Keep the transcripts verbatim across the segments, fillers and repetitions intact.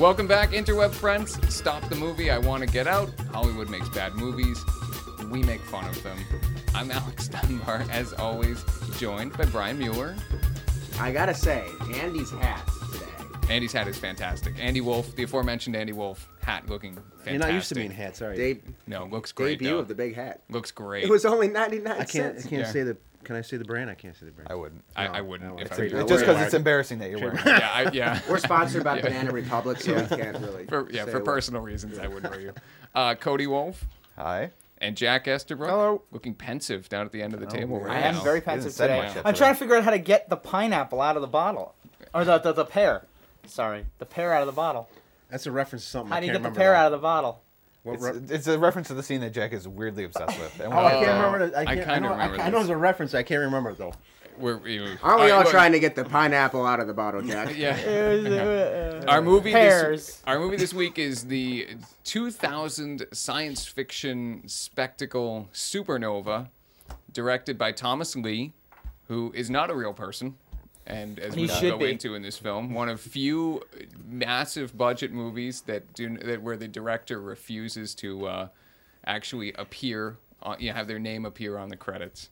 Welcome back, interweb friends. Stop the movie. I want to get out. Hollywood makes bad movies. We make fun of them. I'm Alex Dunbar, as always, joined by Brian Mueller. I gotta say, Andy's hat today. Andy's hat is fantastic. Andy Wolf, the aforementioned Andy Wolf hat, looking fantastic. You're not used to being hats, are you? De- No, looks great. debut though. of the big hat. Looks great. It was only ninety-nine I can't. cents. I can't Yeah. say the. Can I say the brand? I can't say the brand. I wouldn't. I, No, I wouldn't no, if it's I a- were it's you. It's just because Trademark. it's embarrassing that you're wearing it. Yeah, I, yeah. We're sponsored by Yeah. Banana Republic, so we can't really. For, yeah, say for what- personal reasons, I wouldn't wear you. Uh, Cody Wolf Hi. and Jack Esterbrook. Hello. Looking pensive down at the end of the Oh, table I right I am now. very He hasn't pensive said today. much yet I'm today. trying to figure out how to get the pineapple out of the bottle. Or the, the, the pear. Sorry, the pear out of the bottle. That's a reference to something. How I do you can't get the remember pear now. out of the bottle? What It's, re- it's a reference to the scene that Jack is weirdly obsessed with. And oh, I Uh, can't remember. The, I, I can't, I, kinda know, remember I, I know this. it's a reference. I can't remember it though. We're, we, Aren't we all look, trying to get the pineapple out of the bottle, Jack? Yeah. It was, uh, Our movie, Pears. this, our movie this week is the two thousand science fiction spectacle Supernova, directed by Thomas Lee, who is not a real person, and as we He will should go be. into in this film, one of few massive budget movies that do that where the director refuses to uh, actually appear, on, you know, have their name appear on the credits.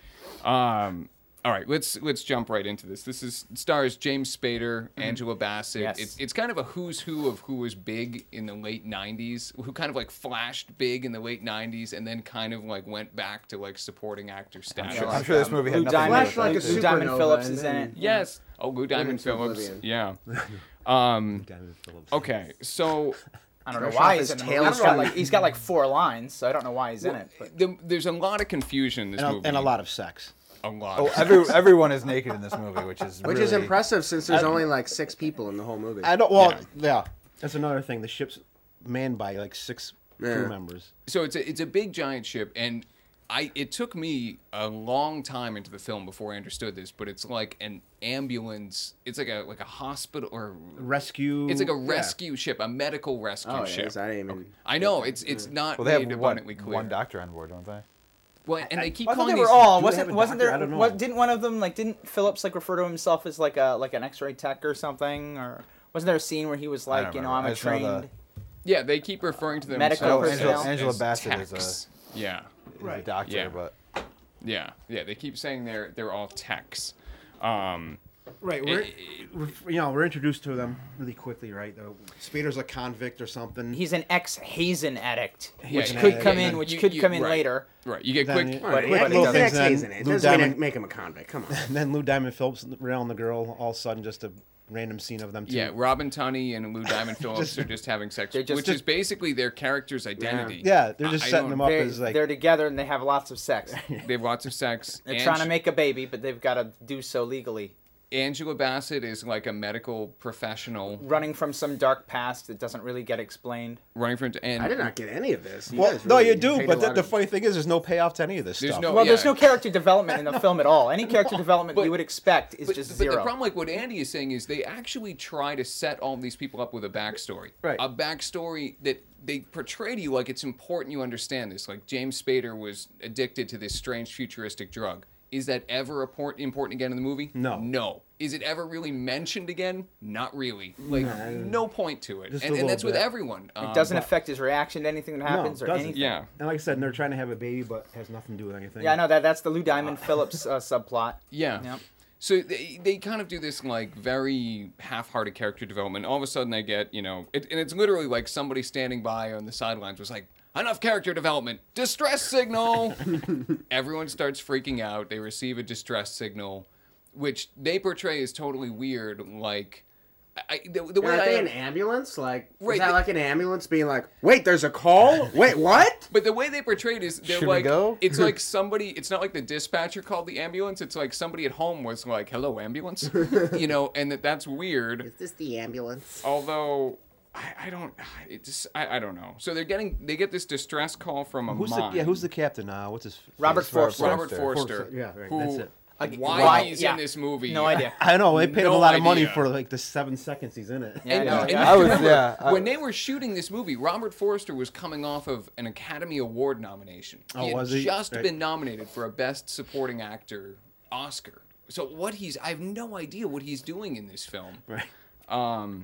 Um. All right, let's let's jump right into this. This is stars James Spader, Angela Bassett. Yes. It's it's kind of a who's who of who was big in the late nineties, who kind of like flashed big in the late nineties, and then kind of like went back to like supporting actor status. I'm sure this movie had Lou nothing to do Diamond, with Flash like it. a Lou Diamond supernova Phillips and is in then- it. Yes. Oh, Lou Diamond into Phillips. oblivion. Yeah. Um. Diamond Phillips. Okay. So I don't know Fresh why off he's his in the tail movie. He's got from- like he's got like four lines, so I don't know why he's in it. But the, there's a lot of confusion in this And a, movie. and a lot of sex. A lot. Oh, every, everyone is naked in this movie, which is Which really, is impressive since there's only like six people in the whole movie. I don't. Well, Yeah. yeah. That's another thing. The ship's manned by like six Yeah. crew members. So it's a it's a big giant ship, and I it took me a long time into the film before I understood this, but it's like an ambulance. It's like a like a hospital or Rescue. it's like a yeah. rescue ship, a medical rescue Oh, it ship. is. I didn't even. I know it's it's not Well, they made have one, abundantly clear. one doctor on board, don't they? Well, and they keep I thought calling they were these. all. do they Wasn't have a wasn't doctor? there? I don't know. What, didn't one of them like? Didn't Phillips like refer to himself as like a like an X-ray tech or something? Or wasn't there a scene where he was I like, don't you know, remember. I'm I a just know the- trained. Yeah, they keep referring to Medical I know themselves personnel. Angela, as, Angela as Bassett is techs. Yeah, a, Right. is a doctor, Yeah. but yeah, yeah. They keep saying they're they're all techs. Um, Right. We're, it- we're you know we're introduced to them really quickly, right? The Spader's a convict or something. He's an ex-Hazen addict, Yeah, which yeah, could yeah, come yeah. in, which You- could you- come in right. later. right. You get Then quick. you- All right, But- but he's it an doesn't- ex-Hazen. It Lou doesn't mean Diamond- make him a convict. Come on. And then Lou Diamond Phillips railing the girl all of a sudden, just a random scene of them two. Yeah, Robin Tunney and Lou Diamond Phillips are just having sex, They're just- which is basically their character's identity. Yeah, they're just I- I setting don't- them up They're, as like. they're together and they have lots of sex. They have lots of sex. They're Ange- trying to make a baby, but they've got to do so legally. Angela Bassett is like a medical professional Running from some dark past that doesn't really get explained. running from. And I did not get any of this. You Well, guys no, really you do, paid a but the, lot the of- funny thing is, there's no payoff to any of this There's stuff. no- Well, there's yeah. no character development in the film at all. Any character development But- you would expect is But, just but zero. the problem, like what Andy is saying, is they actually try to set all these people up with a backstory. Right. A backstory that they portray to you like it's important you understand this. Like James Spader was addicted to this strange futuristic drug. Is that ever important important again in the movie? No. No. Is it ever really mentioned again? Not really. Like no point to it. Just a And, and little that's with bit. everyone. Um, it doesn't but- affect his reaction to anything that happens it or doesn't. anything. Yeah. And like I said, they're trying to have a baby, but has nothing to do with anything. Yeah, I know that. That's the Lou Diamond Phillips uh, subplot. Yeah. Yep. So they, they kind of do this like very half-hearted character development. All of a sudden they get, you know, it, and it's literally like somebody standing by on the sidelines was like, enough character development, distress signal. Everyone starts freaking out. They receive a distress signal, which they portray as totally weird. Like, I, the, the way Are I they an ambulance? Like, Right, is that they- like an ambulance being like, wait, there's a call? Wait, what? But the way they portrayed is they're Should we like go? it's like somebody it's not like the dispatcher called the ambulance, it's like somebody at home was like, hello ambulance. You know, and that that's weird. Is this the ambulance? Although I, I don't it just I, I don't know. So they're getting they get this distress call from a Who's mine. the yeah? Who's the captain? Uh, what's his? Robert face? Forster. Robert Forster. Forster. Yeah, right, Who, that's it. Okay, Why why- he's yeah. in this movie? No idea. I know they paid him No a lot of money idea. for like the seven seconds he's in it. Yeah, I And, know, and yeah. I was remember, yeah. I- when they were shooting this movie, Robert Forster was coming off of an Academy Award nomination. Oh, he had was he? just Right. been nominated for a Best Supporting Actor Oscar. So what he's, I have no idea what he's doing in this film. Right. Um,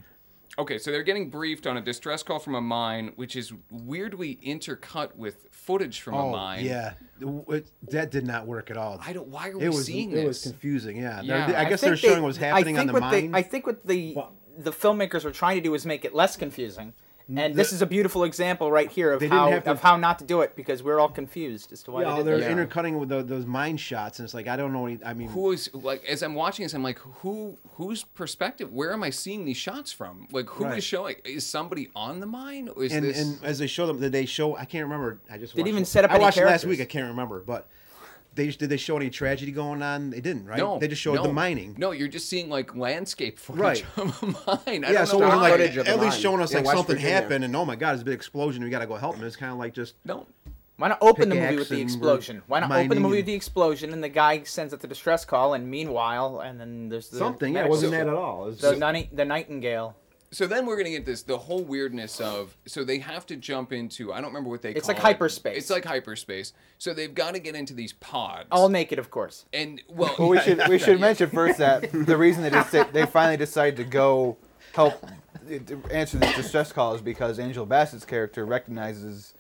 Okay, so they're getting briefed on a distress call from a mine, which is weirdly intercut with footage from a Oh, mine. yeah. It- that did not work at all. I don't. Why are we It was seeing it this? was confusing. Yeah. Yeah. They're- I I guess think they're showing they- what was happening I on think the what mine. They, I think what the the filmmakers were trying to do was make it less confusing. And this The- is a beautiful example right here of They didn't how have to- of how not to do it because we're all confused as to why yeah, they did they're this. Yeah. intercutting with the, those mine shots, and it's like I don't know. Any, I mean, Who is like as I'm watching this, I'm like, who whose perspective? Where am I seeing these shots from? Like, who is Right. showing? Is somebody on the mine? Or is and, this? and as they show them, did they show? I can't remember. I just Did watched even it. set up I any watched it last characters? week. I can't remember, but they did they show any tragedy going on? They didn't, right? no, they just showed no, the mining. No, you're just seeing like landscape footage Right. of a mine. I yeah, don't so know it why. was like footage of the at least mine. showing us In like West something Virginia. happened, and oh my god, it's a big explosion. We got to go help them. It's kind of like just no. Why not open the movie Pickaxe with the and explosion? Why not open the mining movie and- with the explosion and the guy sends out the distress call and meanwhile and then there's the something. Yeah, it medical- wasn't that at all. It was the, just- night, the nightingale. So then we're gonna get this the whole weirdness of so they have to jump into I don't remember what they It's call like it. hyperspace. It's like hyperspace. So they've got to get into these pods. All naked, of course. and well, Well, we should we should mention first that the reason they just they finally decided to go help answer this distress call is because Angela Bassett's character recognizes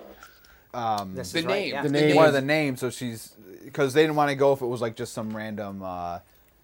um, This The is right, name, yeah. the one name. of the names, so she's because they didn't want to go if it was like just some random. Uh,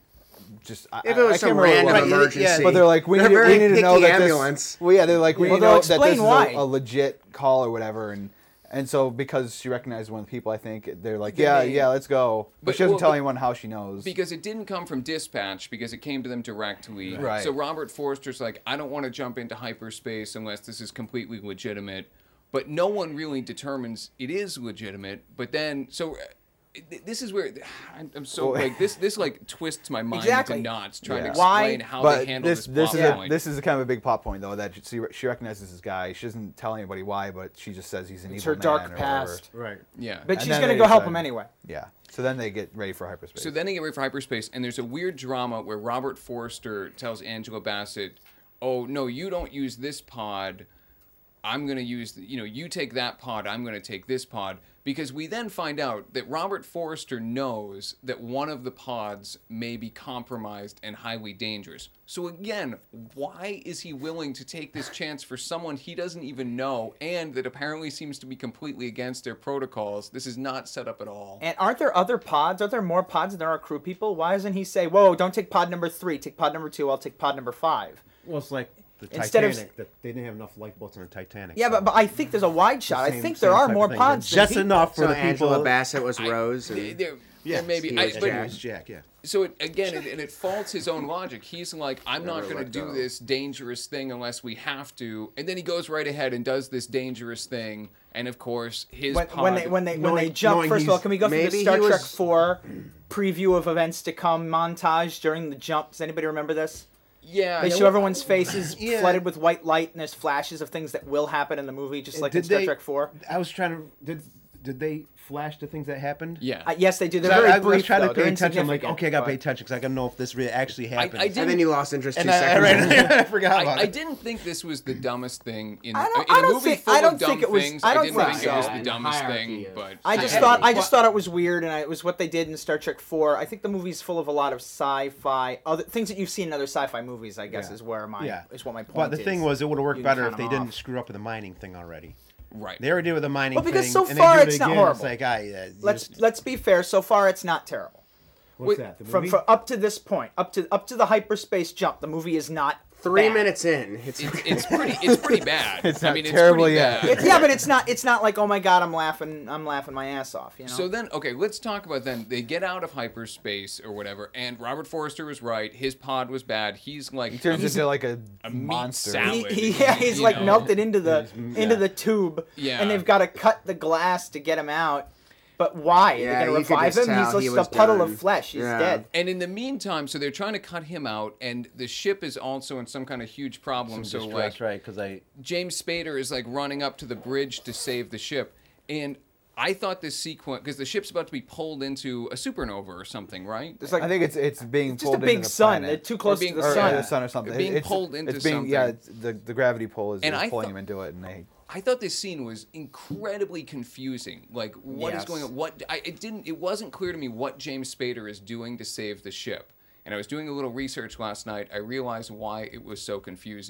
just I, If I- it I was can't some remember what it random was. yeah, emergency. But they're like, we They're need, very we need to know picky that ambulance. this. Well, yeah, they're like, we Well, need to they'll know that this explain is a, why. a legit call or whatever, and and so because she recognized one of the people, I think they're like, The yeah, name. yeah, let's go. But, But- she doesn't well, tell but- anyone how she knows. because it didn't come from dispatch because it came to them directly. Right. So Robert Forster's like, I don't want to jump into hyperspace unless this is completely legitimate. But no one really determines it is legitimate. But then, so uh, th- this is where I'm, I'm so Well- like this. This like twists my mind Exactly. into knots trying Yeah. to Why- explain how but they handle this this, this plot is a, point. this is a kind of a big plot point though that she she recognizes this guy. She doesn't tell anybody why, but she just says he's an It's evil her dark man or past. right. yeah. But And she's then gonna they go help decide- him anyway. Yeah. So then they get ready for hyperspace. So then they get ready for hyperspace, and there's a weird drama where Robert Forster tells Angela Bassett, "Oh no, you don't use this pod. I'm gonna use, the, you know, you take that pod. I'm gonna take this pod." Because we then find out that Robert Forster knows that one of the pods may be compromised and highly dangerous. So again, why is he willing to take this chance for someone he doesn't even know and that apparently seems to be completely against their protocols? This is not set up at all. And aren't there other pods? Aren't there more pods than there are crew people? Why doesn't he say, "Whoa, don't take pod number three. Take pod number two. I'll take pod number five." Well, it's like the Instead of- Titanic. that they didn't have enough lifeboats on the Titanic. Yeah, so but, but I think there's a wide shot. I same- think same there are type of more thing. pods. than Just people. enough for So the people. Angela Bassett was Rose. There, And, there, Yeah, there maybe. he I, was but- Jack. It's Jack. Yeah. So it, again, it, and it faults his own logic. He's like, I'm not Never going to let do go. this dangerous thing unless we have to. And then he goes right ahead and does this dangerous thing. And of course, his when, pod, when they when they when they knowing- jump. knowing First of all, he's- can we go through the maybe Star he Trek was- Four preview of events to come montage during the jump? Does anybody remember this? yeah, They yeah, show everyone's faces Yeah. flooded with white light, and there's flashes of things that will happen in the movie, just like in Did Star they- Trek Four. I was trying to. Did did they flash the things that happened? yeah. Uh, yes, they do. They're So I, very I was brief. trying though. to They're pay attention. I'm like, insignificant, okay, I gotta but- pay attention because I gotta know if this really actually happened. I didn't- and then you lost interest two and I, I, seconds. read- I forgot about I, I it. didn't think this was the dumbest thing in, I don't- in I a don't movie think- full I don't of dumb think it was- things. I don't didn't think think, so. it was the And dumbest hierarchy thing. of- But I just I- thought I well- just thought it was weird, and I, it was what they did in Star Trek Four. I think the movie's full of a lot of sci-fi, other things that you've seen in other sci-fi movies. I guess Yeah. is where my Yeah. is what my point But the is. thing was, it would have worked You can better if count they them didn't off. screw up with the mining thing already. right. They already did with the mining Well, because thing. so and far they do it it's not again, horrible. It's like, I, uh, you let's just- let's be fair. So far, it's not terrible. what's wait, that? The From, movie? from up to this point, up to up to the hyperspace jump, the movie is not Three bad. minutes in, it's, It's, it's pretty. It's pretty bad. It's I not mean, it's terrible pretty yet. bad. It's, yeah, but it's not. It's not like, oh my god, I'm laughing. I'm laughing my ass off. You know. So then, okay, let's talk about then. They get out of hyperspace or whatever, and Robert Forster was right. His pod was bad. He's like He turns he's into like a, a meat monster. salad. he, he, yeah, he's you like know? melted into the He's- into yeah. the tube. Yeah. And they've got to cut the glass to get him out. But why? Yeah, They're gonna you could revive just him. tell He's he just was a puddle done. of flesh. He's Yeah. dead. And in the meantime, so they're trying to cut him out, and the ship is also in some kind of huge problem. Some so distress, like right? Because I James Spader is like running up to the bridge to save the ship, and I thought this sequence because the ship's about to be pulled into a supernova or something, right? It's like I think it's it's being it's just a pulled big into the sun. planet. They're too close being- to the or, or, sun. or the sun or something. Being it's, pulled into it's being, Yeah, something. it's, the the gravity pull is, And is I pulling thought- him into it, and they. I thought this scene was incredibly confusing. Like, what is Yes. going on? What I, it didn't. It wasn't clear to me what James Spader is doing to save the ship. And I was doing a little research last night. I realized why it was so confusing.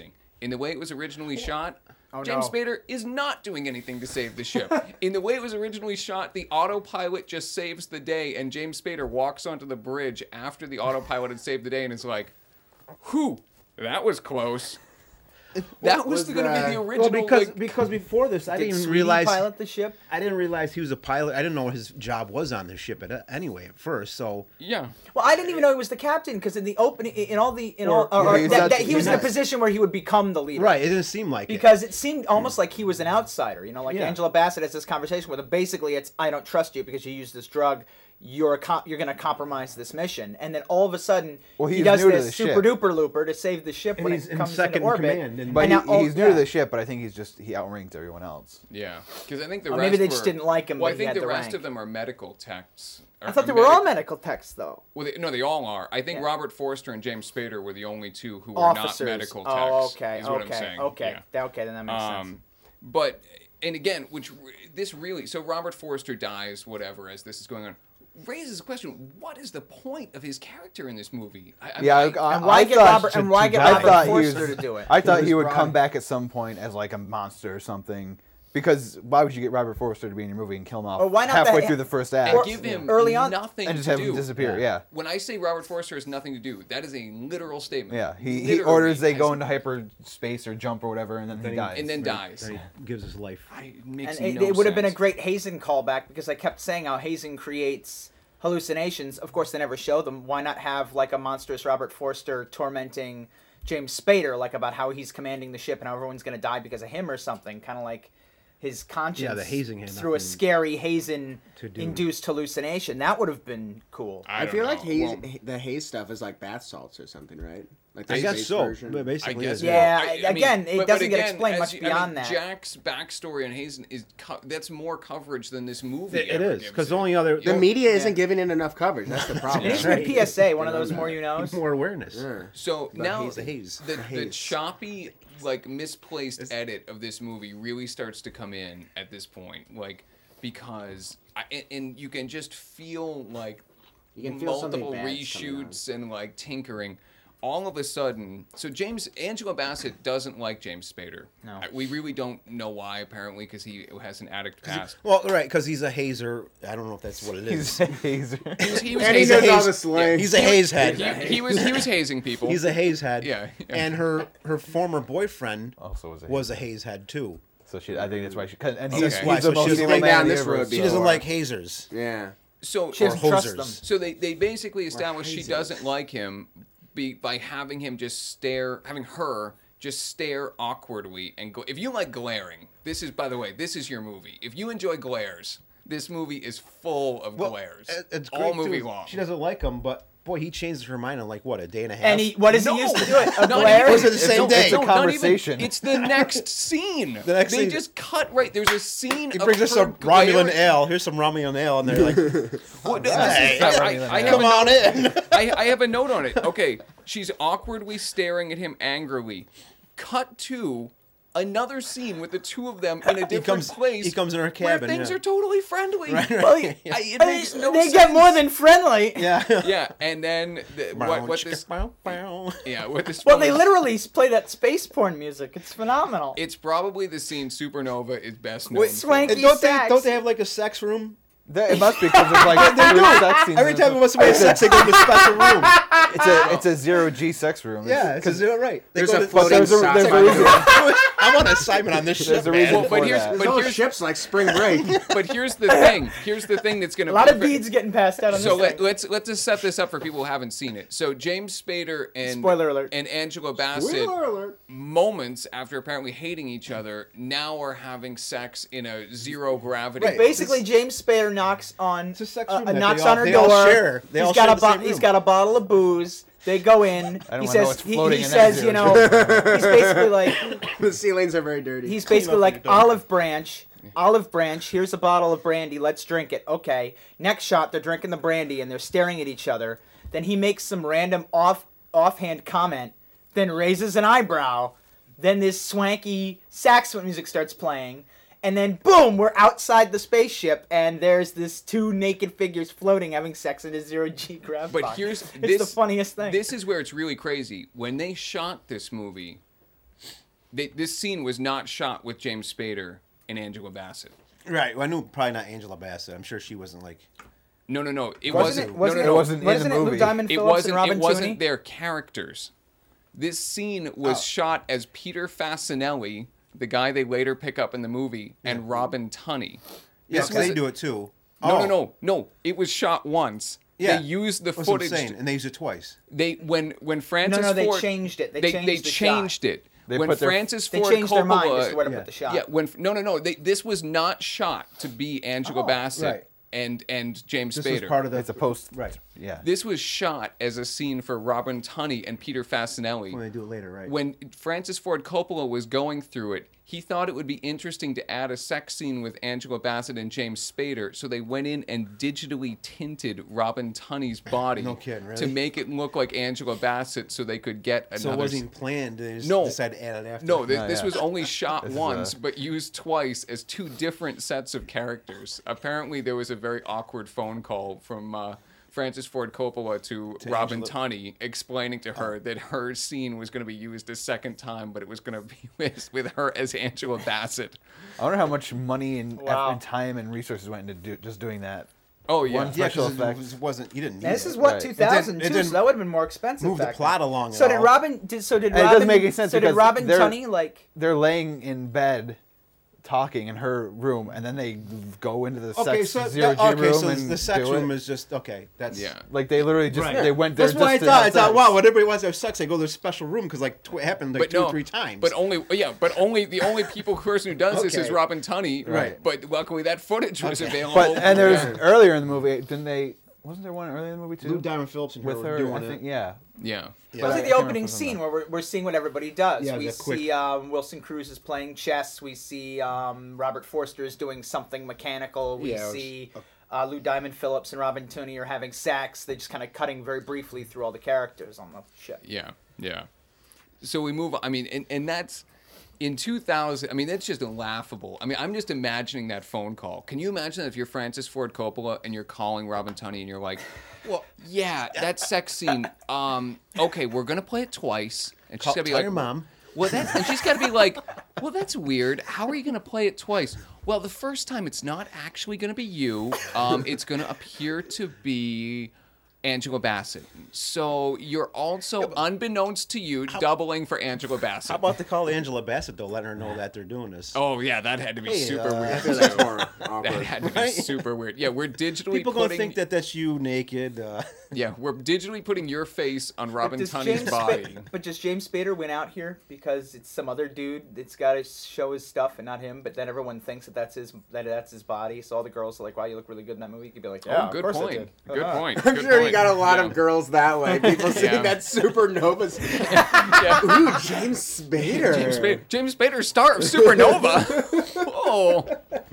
In the way it was originally shot, Oh, James no. Spader is not doing anything to save the ship. In the way it was originally shot, the autopilot just saves the day, and James Spader walks onto the bridge after the autopilot had saved the day and is like, whew, that was close. That was, was going to be that? the original. Well, because like, because before this, I Did didn't even Sweetie realize pilot the ship? I didn't realize he was a pilot. I didn't know what his job was on the ship at, anyway at first. So yeah. Well, I didn't even know he was the captain because in the opening, in all the, in Or- all, or, yeah, he's that, not- that he was he's in a not- position where he would become the leader. right, it didn't seem like it. Because it seemed almost like he was an outsider, you know, like Yeah. Angela Bassett has this conversation with him. Basically, it's I don't trust you because you used this drug. You're a co- you're going to compromise this mission, and then all of a sudden Well, he he's does new to this the super ship. duper looper to save the ship And when he's it in comes second into orbit. command, and- But And he, now- oh, he's new yeah. to the ship, but I think he's just he outranked everyone else. Yeah, because I think the Or rest maybe they were, just didn't like him, Well, but I he think had the the rest rank. of them are medical techs. I thought they were all medical techs, though. Well, they, no, they all are. I think Yeah. Robert Forster and James Spader were the only two who were Officers. not medical techs. Oh, okay, is what okay, I'm saying. okay, Yeah. That- okay. Then that makes sense. Um, but and again, which re- this really so Robert Forster dies, whatever, as this is going on, raises a question: what is the point of his character in this movie? I, I, Yeah, I, I, I, And why I get thought, Robert? And why get I Robert thought he was, Forster to do it? I thought was he would brought come in. back at some point as like a monster or something. Because why would you get Robert Forster to be in your movie and kill him off Or why not halfway that- through the first and act Or- give him early on- nothing and just to have do. him disappear? Yeah, When I say Robert Forster has nothing to do, that is a literal statement. yeah. He, he Literally orders they has- go into hyperspace or jump or whatever, and then, Then he he- dies. and then dies. Then he gives his life. I, it makes And it, no it would have been a sense. great Hazen callback because I kept saying how Hazen creates hallucinations. Of course, they never show them. Why not have like a monstrous Robert Forster tormenting James Spader, like about how he's commanding the ship and how everyone's going to die because of him or something? Kind of like his conscience the hazing had through a nothing scary to do. Hazen-induced hallucination. That would have been cool. I, I, don't feel know. like haze, Well, the haze stuff is like bath salts or something, right? Like the I guess space so. version. But I basically, guess. is. Yeah, I- I again, it but- but doesn't get again, explained as much you- beyond I mean, that. Jack's backstory on Hazen is co- that's more coverage than this movie. It, it ever is gives because it. the only other the the media Yeah. isn't giving it enough coverage. That's the problem. It needs to Right. be P S A, one of those more you knows. more awareness. Yeah. So now haze, the haze. the, The the haze. choppy, like misplaced edit of this movie really starts to come in at this point, like because I, and, and you can just feel like You can feel something multiple bad's coming on. reshoots and like tinkering. All of a sudden, so James Angela Bassett doesn't like James Spader. No. I- we really don't know why. Apparently, because he has an addict past. Well, right, because he's a hazer. I don't know if that's what it He's is. a hazer. He was, he was And he hazing- knows all haze- the slang. He's a haze head. he, he was he was hazing people. He's a haze head. Yeah, yeah. And her her former boyfriend Also was a was a haze head too. So she, I think that's why she. 'cause- And Okay. he's, That's why, he's so the she most doesn't evil like man down in the this road universe. She Yeah. doesn't Or- like hazers. Yeah. so She doesn't Or trust hosers. them. So they, they basically establish she hazers. doesn't like him be, by having him just stare, having her just stare awkwardly and go. If you like glaring, this is, by the way, this is your movie. If you enjoy glares, this movie is full of glares. it- It's all great, movie too. long. She doesn't like him, but boy, he changed her mind in like what a day and a half. And he, what does No. he use to do it? A Not glare? even- Was it the same a- day? it's a No, not even. conversation. It's the next scene. The next they scene. just cut right. There's a scene. He of brings us her some Romulan glaring- ale. Here's some Romulan ale, and they're like, Well, this is- Hey, I- it's not I- Romulan I ale. have "Come a on in." I, I have a note on it. Okay, she's awkwardly staring at him angrily. Cut to another scene with the two of them in a different comes- place. he comes in her where cabin, things yeah. are totally friendly. Right, right. Well, I, it I makes mean, no they sense. get more than friendly. yeah. Yeah, and then the, what, what this? Bow, bow. Yeah, what this? Well, they woman- literally play that space porn music. It's phenomenal. It's probably the scene Supernova is best known Wait, for. Swanky and don't they sex. don't they have like a sex room? That, it must be because there's like They three do. sex scenes. Every in time it. we want somebody to sex, they go to a special room. It's a it's a zero G sex room. Yeah, because they're right. They There's go a to- floating there's a- sock there's a on the reason. door. I'm on assignment on this ship, There's a man. reason Well, but for here's that. but There's all here's ships like spring break. but here's the thing. Here's the thing that's gonna a lot of prove it. beads getting passed out on So this let, thing. let's let's just set this up for people who haven't seen it. So James Spader and Spoiler alert. and Angela Bassett, Spoiler alert. moments after apparently hating each other, now are having sex in a zero gravity. Right. Basically, James Spader knocks on It's a sex uh, room uh, that knocks they all- on her they door. all share. They He's all got share a the bo- same he's room. got a bottle of booze. They go in. I don't he wanna know says what's he, floating he in says that you know he's basically like The ceilings are very dirty. he's Clean basically up like when you're done. olive branch. Olive branch. Here's a bottle of brandy. Let's drink it. Okay. Next shot, they're drinking the brandy and they're staring at each other. Then he makes some random off offhand comment. Then raises an eyebrow. Then this swanky saxophone music starts playing. And then boom, we're outside the spaceship, and there's this two naked figures floating, having sex in a zero G grav But pod. here's it's this, the funniest thing. This is where it's really crazy. When they shot this movie, they, this scene was not shot with James Spader and Angela Bassett. Right. Well, I knew probably not Angela Bassett. I'm sure she wasn't like. No, no, no. It Wasn't wasn't. it? Wasn't no, no, it? no. wasn't in the Wasn't it Lou movie. Diamond It Phillips wasn't. and Robin It wasn't Tooney? their characters. This scene was Oh. shot as Peter Fasinelli, the guy they later pick up in the movie, and Robin Tunney. Yeah, This 'cause was they a- do it too. No, Oh. no, no, no. It was shot once. Yeah. They used the That's what I'm footage. saying, and they used it twice. They when when Francis No, no, they Ford changed it. They they changed they the changed shot. it. They when put their- Francis They Ford changed their mind as to Coppola where to yeah. put the shot. yeah when no no no they, this was not shot to be Angela Oh, Bassett right. and and James This Spader. was part of the. It's a post. Right. Yeah. This was shot as a scene for Robin Tunney and Peter Fasinelli. When they do it later, right? When Francis Ford Coppola was going through it, he thought it would be interesting to add a sex scene with Angela Bassett and James Spader, so they went in and digitally tinted Robin Tunney's body No kidding, really? to make it look like Angela Bassett, so they could get another. so it wasn't even planned. They just No. decided to add it after. No, th- No, this yeah. was only shot This is, once, uh, but used twice as two different sets of characters. Apparently, there was a very awkward phone call from uh, Francis Ford Coppola to, To Robin Angela- Tunney, explaining to her that her scene was going to be used a second time, but it was going to be with, with her as Angela Bassett. I wonder how much money and, effort Wow. and time and resources went into do, just doing that. Oh yeah, One Yeah, special 'cause it effects. was, wasn't. You didn't. Need And this it. is what Right. two It thousand didn't- two, it so that would have been more expensive. move the back plot then. along at So did all. Robin? Did, so did And it Robin? doesn't make any sense So did because Robin they're- Tunney like? They're laying in bed, talking in her room, and then they go into the Okay, sex so zero that, G okay, room so and the sex do room it. is just okay. That's yeah. Like they literally just Right. they went there. That's what I just to thought. I have thought, sex. wow, when everybody wants to have sex, they go to their special room because like tw- it happened like But two no, or three times. But only yeah, but only the only people person who does this is Okay. Robin Tunney. Right. But luckily that footage was Okay. available. But and there's Yeah. earlier in the movie, didn't they? Wasn't there one earlier in the movie too? Lou Diamond Phillips and her with were her, doing I it. think. Yeah. yeah. Yeah. It was I like the can't opening remember scene that. where we're, we're seeing what everybody does. Yeah, we the quick- see um, Wilson Cruz is playing chess. We see um, Robert Forster is doing something mechanical. We Yeah, it was- see uh, Lou Diamond Phillips and Robin Tunney are having sex. They're just kind of cutting very briefly through all the characters on the ship. Yeah, yeah. So we move on. I mean, and, and that's in two thousand. I mean, that's just laughable. I mean, I'm just imagining that phone call. Can you imagine if you're Francis Ford Coppola and you're calling Robin Tunney and you're like, well, yeah, that sex scene. Um, okay, we're gonna play it twice, and she's Call- gonna be tell like, your mom. Well, that's and she's got to be like, well, that's weird. How are you going to play it twice? Well, the first time it's not actually going to be you. Um, it's going to appear to be Angela Bassett. So you're also, unbeknownst to you, doubling for Angela Bassett. How about to call Angela Bassett though, letting her know that they're doing this? Oh yeah, that had to be Hey, super uh, I weird. feel that's more That awkward. had to be Right? super weird. Yeah, we're digitally People gonna putting. think that that's you naked. Uh, Yeah, we're digitally putting your face on Robin Does Tunney's James body. Spa- but does James Spader win out here because it's some other dude that's got to show his stuff and not him? But then everyone thinks that that's his that that's his body. So all the girls are like, "Wow, you look really good in that movie." You could be like, "Yeah, Oh, good of course I point. did." Good Uh-huh. point. I'm Good sure you point. got a lot Yeah. of girls that way. People seeing Yeah. that supernovas. Yeah. Ooh, James Spader. James Spader, James Spader, star of Supernova. Whoa!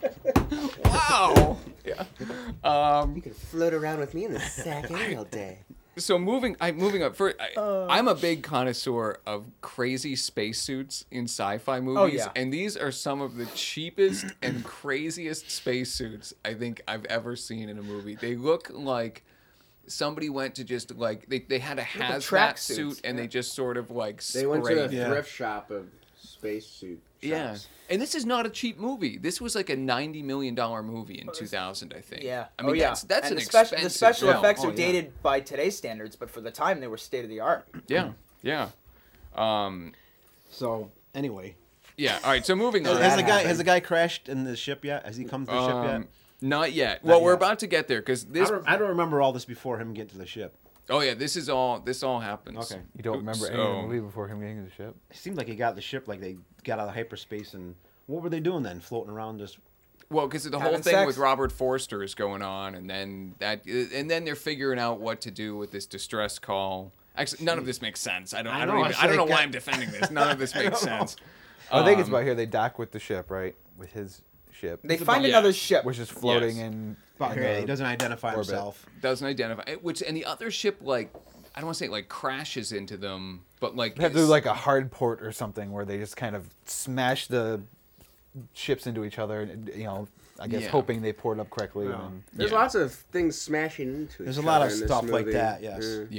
Wow. Yeah. Um, You could float around with me in the sack any all day. so moving, I moving up. For I, Uh. I'm a big connoisseur of crazy spacesuits in sci-fi movies, yeah. and these are some of the cheapest and craziest spacesuits I think I've ever seen in a movie. They look like somebody went to just like they, they had a hazmat tracksuits, suit and yeah. they just sort of like They went to a sprayed. Yeah. thrift shop of spacesuit shops. Yeah. And this is not a cheap movie. This was like a ninety million dollar movie in two thousand, I think. Yeah. I mean, oh, yeah. that's, that's and an the special, expensive The special film. effects Oh, are yeah. dated by today's standards, but for the time they were state of the art. Yeah. Yeah. Um, so anyway, yeah. All right. So moving on. has the guy happened. has the guy crashed in the ship yet? Has he come to the ship yet? Um, not yet. Well, Not we're yet. about to get there because I this. don't, I don't remember all this before him getting to the ship. Oh yeah, this is all. This all happens. Okay. You don't remember any of So- the movie before him getting to the ship? It seemed like he got the ship, like they got out of hyperspace, and what were they doing then? Floating around just. Well, because the whole Having thing sex. with Robert Forster is going on, and then that, and then they're figuring out what to do with this distress call. Actually, none of this makes sense. I don't. I, I don't know, even. it's I don't know like why that- I'm defending this. None of this makes sense. I think it's Um, about here. They dock with the ship, right? With his ship, They It's find about- another yes. ship. which is floating Yes. in. About in here, the he doesn't identify orbit. himself. doesn't identify which, and the other ship like I don't want to say like crashes into them, but like They have to do it's- like a hard port or something where they just kind of smash the ships into each other, and you know, I guess Yeah. hoping they port up correctly. Yeah. And then, There's Yeah. lots of things smashing into There's each a lot other of in this stuff like movie. that. Yes. Yeah. yeah. Yeah.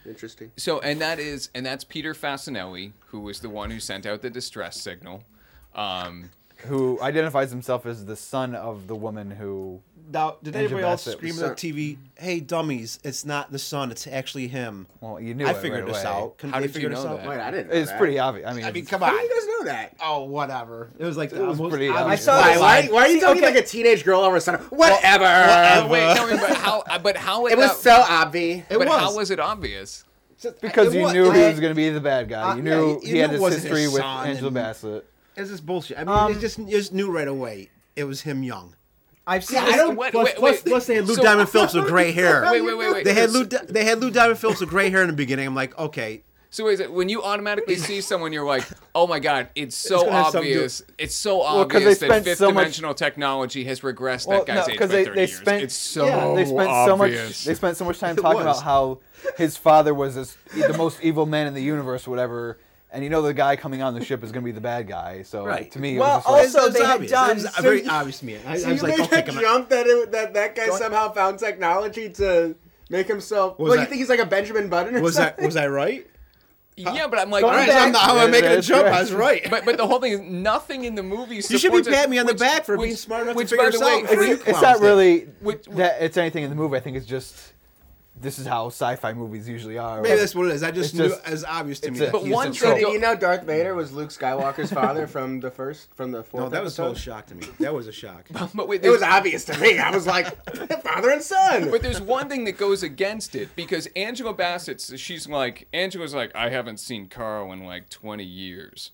Interesting. So, and that is, and that's Peter Fasinelli, who was the one who sent out the distress signal. Um, Who identifies himself as the son of the woman who. Now, did Angel anybody else Bassett. scream at the T V, "Hey, dummies! It's not the son. It's actually him." Well, you knew I it figure right this away. out. Couldn't How they did you figure this know out? that? Wait, I didn't know It's that. pretty obvious. I mean, I mean, it's- come How on. do you guys know that? Oh, whatever. It was like It was pretty I obvious. saw Why, this. why, why are you See, talking okay. like a teenage girl over a son? Whatever. uh, wait, no, but how? But how? it was that- so obvious. It But was. how was it obvious? Because It you wa- knew he I- was going to be the bad guy. Uh, You yeah, knew you he knew had it this wasn't history his with son Angela and- Bassett. It's just bullshit. I mean, Um, it just you just knew right away it was him young. I've seen. Yeah, this- I don't- Wait, plus, wait, plus, wait. plus they had Lou So- Diamond Phillips with gray hair. Wait, wait, wait, wait. They had Lou. Di- They had Lou Diamond Phillips with gray hair in the beginning. I'm like, okay, So is it when you automatically see someone, you're like, oh my god, it's so gonna have something to- obvious. It's so 'cause they obvious that spent fifth so much- dimensional technology has regressed Well, that guy's no, age 'cause by they- thirty they years. spent- it's so yeah, They spent so much. obvious. They spent so much time It talking was. about how his father was this, the most evil man in the universe, or whatever. And you know the guy coming on the ship is going to be the bad guy. So Right. to me, it Well, was just like, also- It was they had obvious. done- It was so very you- obvious to me. I, So I was you like, made okay, that come on. jump that it, that that guy somehow found technology to make himself. Was What, you that- think he's like a Benjamin Button or Was something? that was I right? yeah, but I'm like, Going All right, back- so I'm not, how am I Yeah, making a that's jump? right. I was right. but but the whole thing is nothing in the movie. You should be supports it, patting me on the which- back for which- being smart enough which, to figure by the this out way, before which- you it's clowns not did. really Which- that it's anything in the movie. I think it's just this is how sci-fi movies usually are. Maybe that's what it is. I just It's knew just- it was obvious to it's me. a- that But he was one in thing So trouble. you- did you know Darth Vader was Luke Skywalker's father from the first, from the fourth No, that was a episode? total shock to me. That was a shock. But wait, It was there's- obvious to me. I was like, father and son. But there's one thing that goes against it because Angela Bassett, she's like, Angela's like, I haven't seen Carl in like twenty years.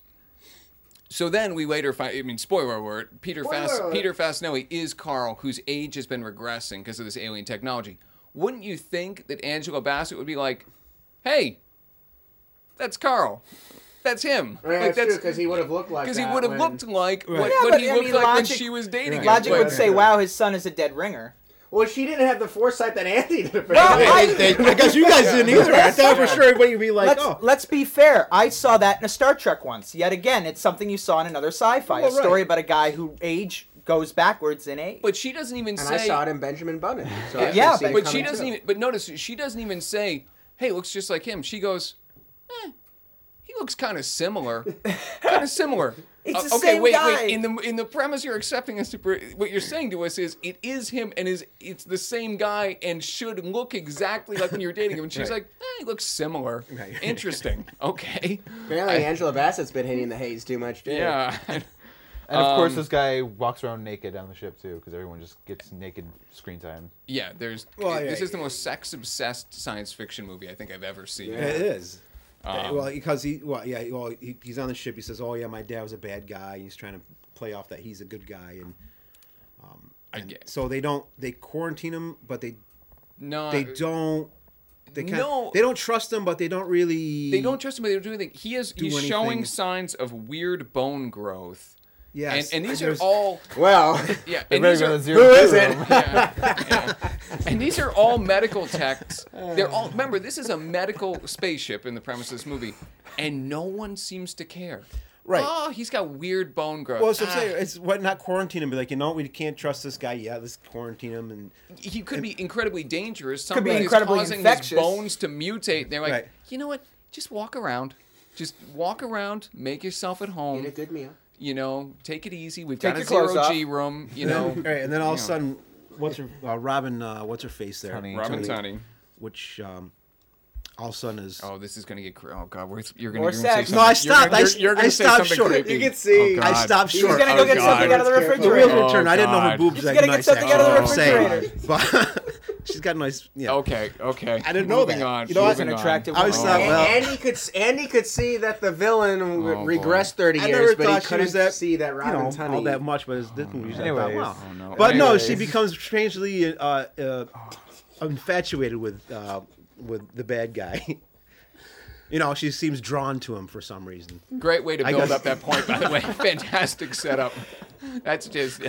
So then we later find, I mean, spoiler alert, Peter, Spoiler Fas- alert. Peter Fasinelli is Carl, whose age has been regressing because of this alien technology. Wouldn't you think that Angela Bassett would be like, hey, that's Carl. That's him. Right, like, that's true, because he would have looked like Because he that would have when- looked like what, Right. Yeah, what but, he I looked mean, like when logic- she was dating him. Logic Like- would say, "Wow, his son is a dead ringer." Well, she didn't have the foresight that Andy did. Well, I- They- I guess you guys didn't either. I thought for sure everybody would be like, Let's oh. let's be fair. I saw that in a Star Trek once. Yet again, it's something you saw in another sci-fi. Well, a story right. about a guy who age goes backwards in age. But she doesn't even and say. I saw it in Benjamin Button. So I Yeah, can see it But she coming doesn't too. even. But notice she doesn't even say, "Hey, looks just like him." She goes, eh, "He looks kind of similar, kind of similar." It's Uh, the okay, same wait, guy. wait. In the in the premise you're accepting as super, what you're saying to us is it is him and is it's the same guy and should look exactly like when you're dating him. And she's Right. like, eh, he looks similar. Right. Interesting. Okay. Apparently, Angela Bassett's been hitting the haze too much too. Yeah. And of course, Um, this guy walks around naked on the ship too, because everyone just gets naked screen time. Yeah. There's. Well, this yeah, is the most sex obsessed science fiction movie I think I've ever seen. Yeah. It is. Um, well, because he, well, yeah, well, he, he's on the ship. He says, "Oh yeah, my dad was a bad guy." He's trying to play off that he's a good guy, and, um, I and get- so they don't they quarantine him, but they No. they don't they kind No. they don't trust him, but they don't really They don't trust him. They don't do anything. He is. Do He's anything. showing signs of weird bone growth. Yes, And, and these are there's- all. Well, Yeah. They And better these go to are. zero who to is zero. it? Yeah, yeah. And these are all medical techs. They're all. Remember, this is a medical spaceship in the premise of this movie, and no one seems to care. Right. Oh, he's got weird bone growth. Well, so I'm Ah. saying it's what not quarantine him, be like, you know, we can't trust this guy. Yeah, let's quarantine him, and He could be incredibly dangerous. Could be Something incredibly is causing infectious. his bones to mutate. They're like, Right. you know what? Just walk around. Just walk around. Make yourself at home. eat a good meal. You know, take it easy. We've Take got a your clothes zero off. G room. You know, all right, and then all of a Yeah. sudden, what's her uh, Robin? Uh, what's her face there? Tunney. Robin Tunney, Tunney. which um, all of a sudden is. Oh, this is gonna get. Cre- oh God, we're, you're gonna, More you're gonna say sex. something. No, I you're stopped. gonna- I You're, s- you're gonna I say stopped something short. creepy. You can see- Oh, I God. stopped He's short. gonna go Oh, get something God. out of the Careful. The refrigerator. wheels were Oh, turned. I didn't know her God. boobs He's like gonna get nice. something actually, out of the I'm saying. refrigerator. But she's got nice. Yeah. Okay, okay. I didn't know Moving that. on. You know what? moving He's an on. attractive I was woman. not- And well- Andy could Andy could see that the villain Oh, regressed thirty I years, never but he thought she couldn't was that. see that You Robin know, Tunney. all that much, but it's this movie. I thought, Anyways. wow. Oh, no. But no, Anyways. she becomes strangely uh, uh, infatuated with uh, with the bad guy. You know, she seems drawn to him for some reason. Great way to I build guess- up that point, by the way. Fantastic setup. That's just.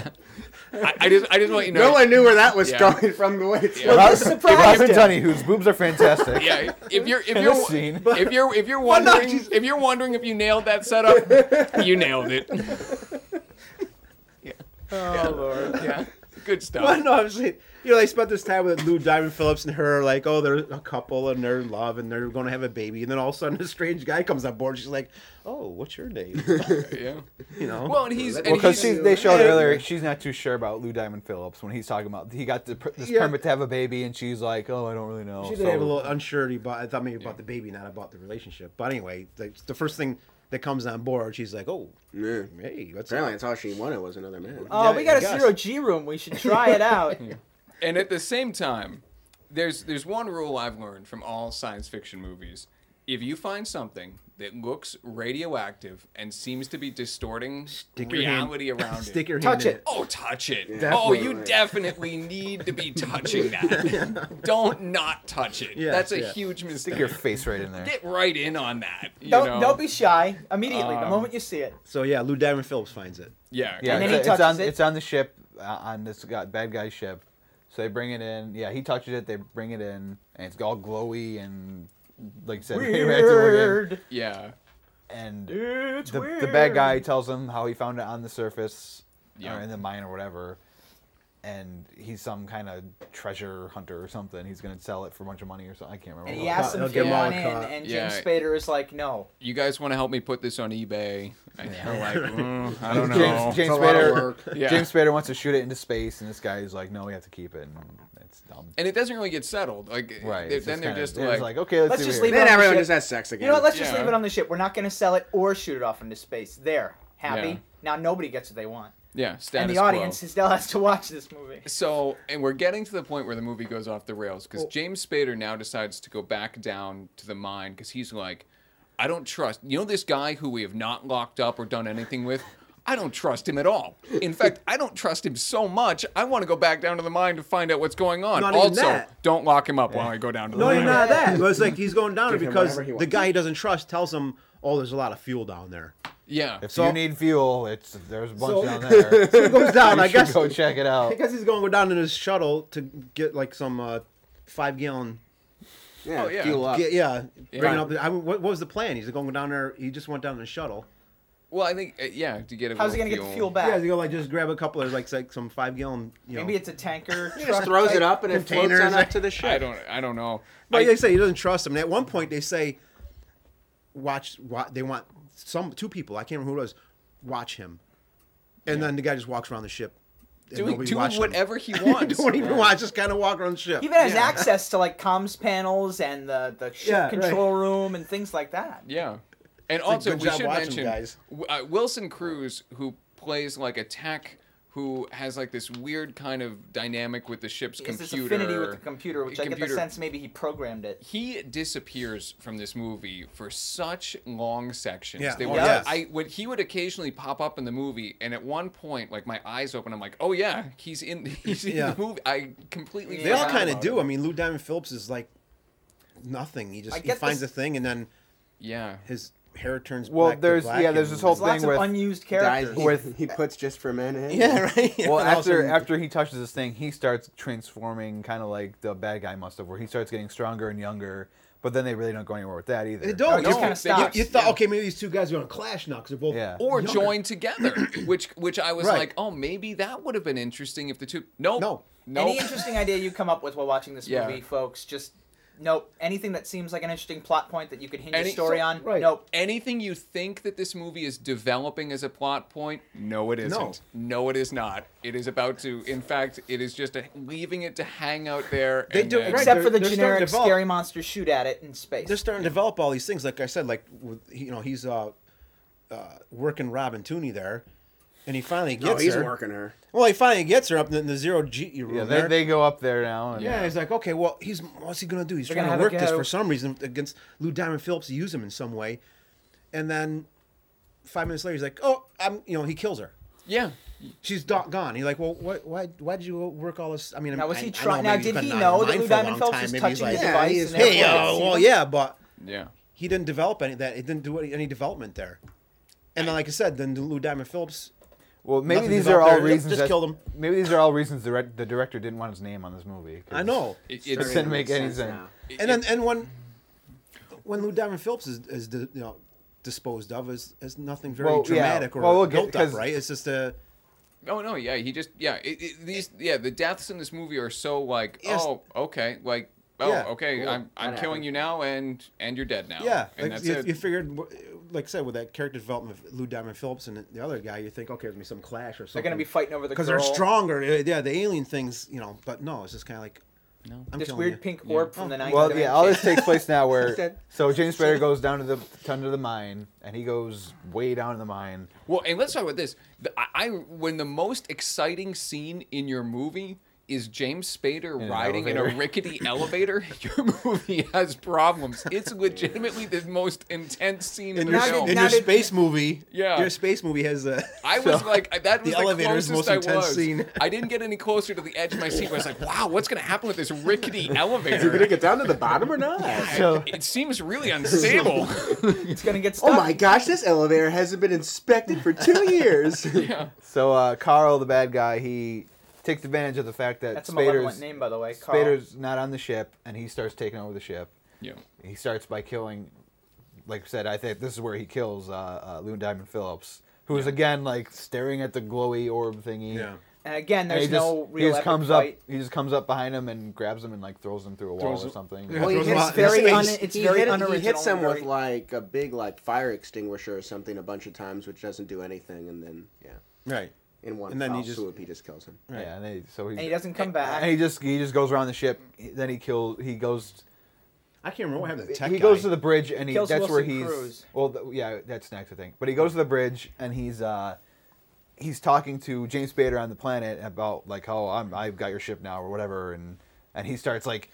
I, I just, I just want you to know. No one knew where that was Yeah. coming from the way it's Yeah. Well, this surprised Robin him. Tunney, whose boobs are fantastic. Yeah, if you're if In you're this scene. if you're if you're no, wondering she's- if you're wondering if you nailed that setup, you nailed it. Yeah. Oh Lord. Yeah. Good stuff. Well, no, I'm saying, you know, they spent this time with Lou Diamond Phillips and her, like, oh, they're a couple and they're in love and they're going to have a baby. And then all of a sudden, a strange guy comes on board. She's like, oh, what's your name? Yeah. You know? Well, and he's Well, and Because he's, they showed Yeah. earlier, she's not too sure about Lou Diamond Phillips when he's talking about he got the, per- this Yeah. permit to have a baby, and she's like, "Oh, I don't really know." She so- did have a little unsurety about, I thought maybe about the baby, not about the relationship. But anyway, like, the first thing that comes on board, she's like, oh, Yeah. hey, what's Apparently, up? that's all she wanted was another man. Oh, Yeah, we got I a guess. zero G room. We should try it out. and at the same time, there's there's one rule I've learned from all science fiction movies. If you find something that looks radioactive and seems to be distorting Stick your hand- reality around Stick it, your Touch hand it. oh, touch it. Yeah. Oh, you Definitely. definitely need to be touching that. Don't not touch it. Yeah, That's a yeah. huge mistake. Stick your face right in there. Get right in on that. You Don't know? don't be shy. Immediately, the Um, moment you see it. in. So, yeah, Lou Diamond Phillips finds it. Yeah. Yeah, And then it's, he it's touches on it. it's on the ship uh, on this guy, bad guy ship. So they bring it in. Yeah, he touches it. They bring it in, and it's all glowy and like I said, radioactive looking. Weird. Yeah. And It's the, weird. the bad guy tells him how he found it on the surface Yeah. or in the mine or whatever, and he's some kind of treasure hunter or something. He's gonna sell it for a bunch of money or something. I can't remember. And what he it was. asks him He'll if give they him all want a in, cut. and Yeah. James Spader is like, no. You guys want to help me put this on eBay? And you're like, mm, I don't know. James, James It's a lot of Spader. work. Yeah. James Spader wants to shoot it into space, and this guy is like, "No, we have to keep it." And it's dumb. And it doesn't really get settled. Like, Right. they- it's then they're kinda- just it's like, like, okay, let's, Let's see just what leave we it Then on the everyone ship. just has sex again. You know what? Let's just Yeah. leave it on the ship. We're not going to sell it or shoot it off into space. There. Happy. Yeah. Now nobody gets what they want. yeah, status and the quo. audience still has to watch this movie. So, and we're getting to the point where the movie goes off the rails because Well- James Spader now decides to go back down to the mine because he's like, I don't trust, you know, this guy who we have not locked up or done anything with? I don't trust him at all. In fact, I don't trust him so much, I want to go back down to the mine to find out what's going on. Not even Also, that. don't lock him up while I go down to the No, mine. even not that. It was like he's going down there Give him because whatever he the wants. guy he doesn't trust tells him, oh, there's a lot of fuel down there. Yeah. If So- you need fuel, it's there's a bunch So- down there. So he goes down, You I should guess. go check it I out. guess he's going to go down in his shuttle to get like some uh, five gallon. Yeah, Oh, yeah. fuel up. Get, yeah, Yeah. bringing up. The, I mean, what, what was the plan? He's going down there. He just went down in the shuttle. Well, I think, uh, yeah, to get a How's he little going to get the fuel back? Yeah, he's going to like just grab a couple of like, like some five gallon. You know. Maybe it's a tanker. He truck just throws type- it up and it floats containers. on up to the ship. I don't, I don't know. But I- they say he doesn't trust him. And at one point, they say, watch. Wa they want some two people. I can't remember who it was. Watch him, and then the guy just walks around the ship. and doing, nobody doing watched him. whatever he wants. Don't even watch. Just kind of walk around the ship. He even has Yeah. access to like comms panels and the, the ship Yeah, right. control room and things like that. Yeah. And like, also, good we job should watching, mention guys. w- uh, Wilson Cruz, who plays like a tech who has like this weird kind of dynamic with the ship's He has this computer. affinity with the computer, which I get the computer- sense maybe he programmed it. He disappears from this movie for such long sections. Yeah. They Oh, would, yes. I would he would occasionally pop up in the movie, and at one point, like my eyes open, I'm like, oh yeah, he's in he's in Yeah. the movie. I completely They all forgot kind of about do. him. I mean, Lou Diamond Phillips is like nothing. He just I he get finds this- a thing, and then Yeah. his hair turns Well, black. to there's- black yeah, there's and- this whole There's lots thing of with- unused Guys, characters. he, With- he puts just for men in. Yeah, right. Well, And all of a after sudden- after he touches this thing, he starts transforming, kind of like the bad guy must have, where he starts getting stronger and younger. But then they really don't go anywhere with that either. They don't. No, You- it kinda you- stops. You, thought, Yeah. okay, maybe these two guys are going to clash now because they're both Yeah. Or younger. join together, which which I was Right. like, oh, maybe that would have been interesting if the two. Nope. No. No. Any interesting idea you come up with while watching this Yeah. movie, folks, just nope. Anything that seems like an interesting plot point that you could hinge Any- a story so- on, right. nope. Anything you think that this movie is developing as a plot point, no, it isn't. No, it is not. It is about to. In fact, it is just a, leaving it to hang out there. They and do- then- right. Except they're- for the they're starting generic to develop- scary monsters shoot at it in space. They're starting to develop all these things. Like I said, like with, you know, he's uh, uh, working Robin Tooney there, and he finally gets No, he's her. working her. Well, he finally gets her up in the zero G room Yeah, there. they, they go up there now. And, Yeah, he's like, okay, well, he's what's he gonna do? He's They're trying gonna to have a work this go. for some reason against Lou Diamond Phillips to use him in some way, and then five minutes later, he's like, oh, I'm, you know, he kills her. yeah. She's do- gone. He's like, well, what, why, why did you work all this? I mean, Now, was I- he I trying- know now, maybe did he's he been know on that mine Lou for a Diamond long Phillips time. was Maybe he's touching like, the Yeah, device? he's- and hey, therefore uh, it's well, evil? yeah, but Yeah. he didn't develop any that. It didn't do any development there. And then, like I said, then Lou Diamond Phillips. Well, maybe Nothing these developed are all there. Yep, reasons. just that- killed him. Maybe these are all reasons the, direct, the director didn't want his name on this movie. 'cause I know. It, It it's, didn't make any sense sense. now. And then, and when when Lou Diamond Phillips is, is you know disposed of, is is nothing very Well, yeah. dramatic or Well, we'll get- built up, 'cause- right? It's just a Oh no, yeah, he just yeah. It, it, these yeah, the deaths in this movie are so like Yes. oh okay like oh Yeah. okay Cool. I'm I'm That killing happened. you now and and you're dead now. Yeah, and like that's you, it. you figured, like I said, with that character development of Lou Diamond Phillips and the other guy, you think, okay, there's gonna be some clash or something. They're gonna be fighting over the because girl. they're stronger. Uh, Yeah, the alien things, you know. But no, it's just kind of like no. I'm This killing weird you. pink orb from the nineties. Well, yeah, all this takes place now where Dead. so James Spader goes down to the down to the mine and he goes way down in the mine. Well, and let's talk about this. The, I, I when the most exciting scene in your movie is James Spader an riding in a elevator. rickety elevator, your movie has problems. It's legitimately the most intense scene in In the your, Now film. did- in now your did- space movie, Yeah. your space movie has a. I was like, that was The the, elevator is the closest most I intense was. scene. I didn't get any closer to the edge of my seat. Where I was like, wow, what's going to happen with this rickety Is it gonna elevator? get down to the bottom or not? So It seems really unstable. It's gonna get stuck. Oh my gosh, this elevator hasn't been inspected for two years. yeah. so uh, Carl, the bad guy, he takes advantage of the fact that That's a malevolent Spader's name, by the way. Carl. Spader's not on the ship and he starts taking over the ship. Yeah. He starts by killing, like I said, I think this is where he kills uh, uh, Lou Diamond Phillips, who is again like staring at the glowy orb thingy. Yeah. And again, And there's he just, no he real just epic comes fight. up. He just comes up behind him and grabs him and like throws him through a wall Throws or him- something. Yeah. Well, he Throws hits, him out It's very in un- space. it's he very hit, he unoriginal. hits him and with very- like a big like fire extinguisher or something a bunch of times, which doesn't do anything, and then yeah, Right. in one And then he foul just- swoop, he just kills him. Right. Yeah, and they, so he, and he doesn't come back. and he just he just goes around the ship. Then he kills. He goes. I can't remember what happened to the tech he guy. goes to the bridge and he Kills that's where Wilson he's Cruz. well th- yeah that's next I think. But he goes to the bridge and he's uh he's talking to James Spader on the planet about like oh I'm I've got your ship now or whatever and and he starts like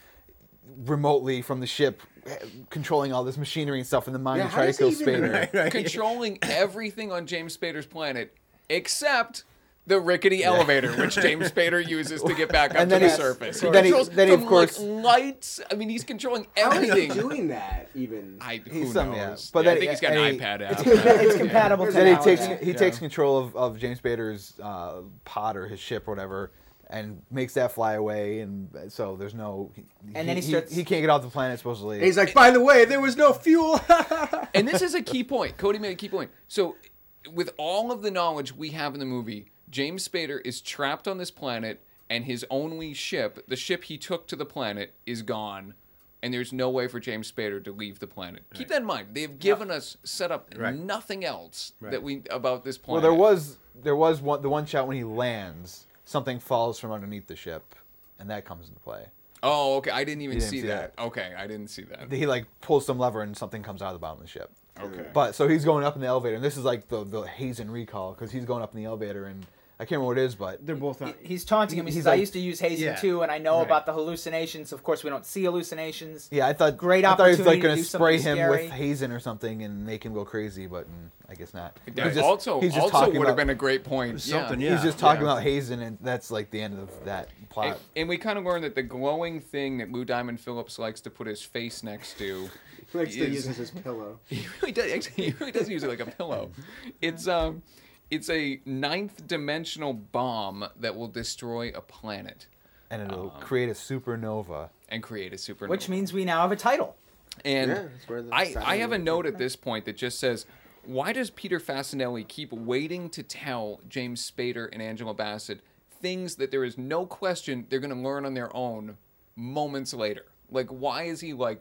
remotely from the ship eh, controlling all this machinery and stuff in the mine Yeah, to how try to does kill he even- Spader. Right, right. Controlling everything on James Spader's planet except the rickety elevator, which James Spader uses to get back up And to then the he- surface. then he- controls then he, of from, course- like, lights. I mean, he's controlling How is he everything. doing that even? I, who He's some- knows? yeah. But But I then- think he's got an and he- iPad app. It's compatible to Then he now takes and he Yeah. takes control of, of James Spader's uh, pod or his ship or whatever, and makes that fly away. And so there's no. He, And then he he, starts- he can't get off the planet supposedly. And he's like, by the way, there was no fuel. And this is a key point. Cody made a key point. So, with all of the knowledge we have in the movie, James Spader is trapped on this planet, and his only ship, the ship he took to the planet, is gone. And there's no way for James Spader to leave the planet. Keep that in mind. They have given us set up Right. nothing else Right. that we about this well, planet. there was there was one the one shot when he lands, something falls from underneath the ship, and that comes into play. Oh, okay. I didn't even You didn't see, see that. Okay, I didn't see that. He like pulls some lever and something comes out of the bottom of the ship. Okay. But so he's going up in the elevator, and this is like the the Hazen recall because he's going up in the elevator, and I can't remember what it is, but They're both on. He- He's taunting him. He He's says, "I like- used to use Hazen Yeah. too, and I know Right. about the hallucinations. Of course, we don't see hallucinations. yeah, I thought Great I thought he was opportunity like to going do to spray something him with scary. Hazen or something and make him go crazy, but mm, I guess not. That He's just- also he's just also talking would have about- been a great point. Something, yeah. yeah. He's just talking yeah. about Hazen, and that's like the end of that plot. And, and we kind of learned that the glowing thing that Lou Diamond Phillips likes to put his face next to, He likes to is- use it as his pillow. he really does. Actually, he really does use it like a pillow. It's um, it's a ninth dimensional bomb that will destroy a planet and it'll um, create a supernova. and create a supernova. Which means we now have a title. and Yeah, that's where the I sound I have a would- note at this point that just says, why does Peter Fasinelli keep waiting to tell James Spader and Angela Bassett things that there is no question they're going to learn on their own moments later? Like, why is he like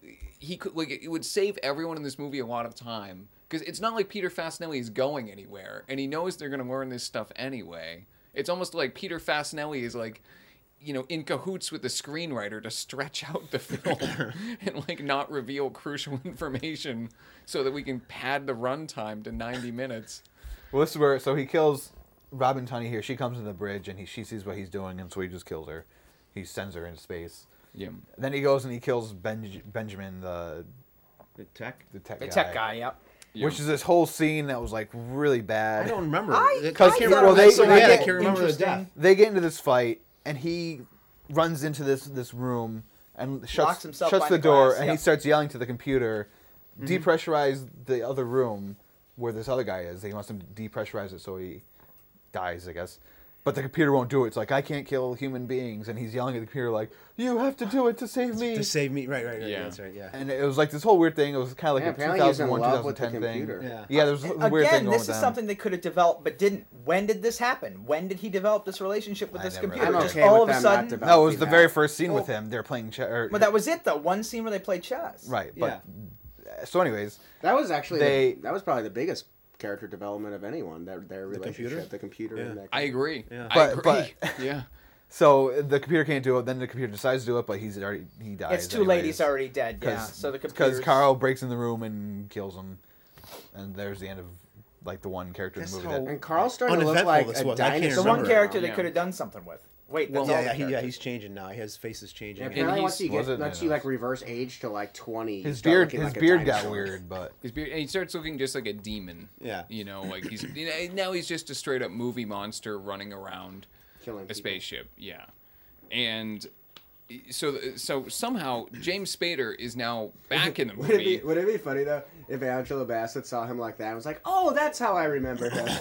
he could like it would save everyone in this movie a lot of time because it's not like Peter Fasinelli is going anywhere and he knows they're going to learn this stuff anyway. It's almost like Peter Fasinelli is like, you know, in cahoots with the screenwriter to stretch out the film and like not reveal crucial information so that we can pad the runtime to ninety minutes. Well, this is where so he kills Robin Tunney here. She comes to the bridge and he she sees what he's doing, and so he just kills her. He sends her into space. Yeah. Then he goes and he kills Benj- Benjamin, the The tech. the tech The guy, tech guy, yep. Yeah. which is this whole scene that was like really bad. I don't remember. I- It- I I can't thought remember. it was so so bad, I good. can't remember the Interesting. death. They get into this fight, and he runs into this this room and Locks shuts himself shuts behind the the door, glass, and yep. he starts yelling to the computer, depressurize the other room where this other guy is. He wants him to depressurize it so he dies, I guess. but the computer won't do it. It's like, I can't kill human beings, and he's yelling at the computer like, you have to do it to save me. To save me, right, right, right. Yeah. That's right. Yeah. And it was like this whole weird thing. It was kind of like Yeah, a apparently he was in two thousand one, love with the twenty ten thing. computer. Yeah. Yeah, there was a weird thing Again, going this with is them. something they could have developed but didn't. When did this happen? When did he develop this relationship with I this never- computer? I'm Just okay all with of a them not sudden. developing No, it was the that. very first scene with Well- him. They're playing chess. But that was it, though. One scene where they played chess. Right, but so anyways, That was actually They- the, that was probably the biggest character development of anyone. Their their relationship, computer? the computer. Yeah. And that I agree. Yeah. I But- agree. but- yeah. so the computer can't do it. Then the computer decides to do it, but he's already he dies. It's too late. anyways. He's already dead. Yeah. So the Because computer. Carl breaks in the room and kills him, and there's the end of like the one character in the That's movie. how- That, And Carl's starting to look Uneventful like this a was. I can't dinosaur. The one remember. character they Yeah. could have done something with. Wait, that's yeah, all yeah, the he, yeah, characters. he's changing now. His face is changing. Yeah, again. apparently he's- once you was get it? once Yeah. you like reverse age to like twenty, you his start beard, looking his like a beard got dinosaur. weird, but His beard, and he starts looking just like a demon. Yeah. You know, like he's you know, now he's just a straight up movie monster running around Killing a people. spaceship. Yeah, and so so somehow James Spader is now back in the Would it, be, movie. would it be funny though if Angela Bassett saw him like that and was like, "Oh, that's how I remember him."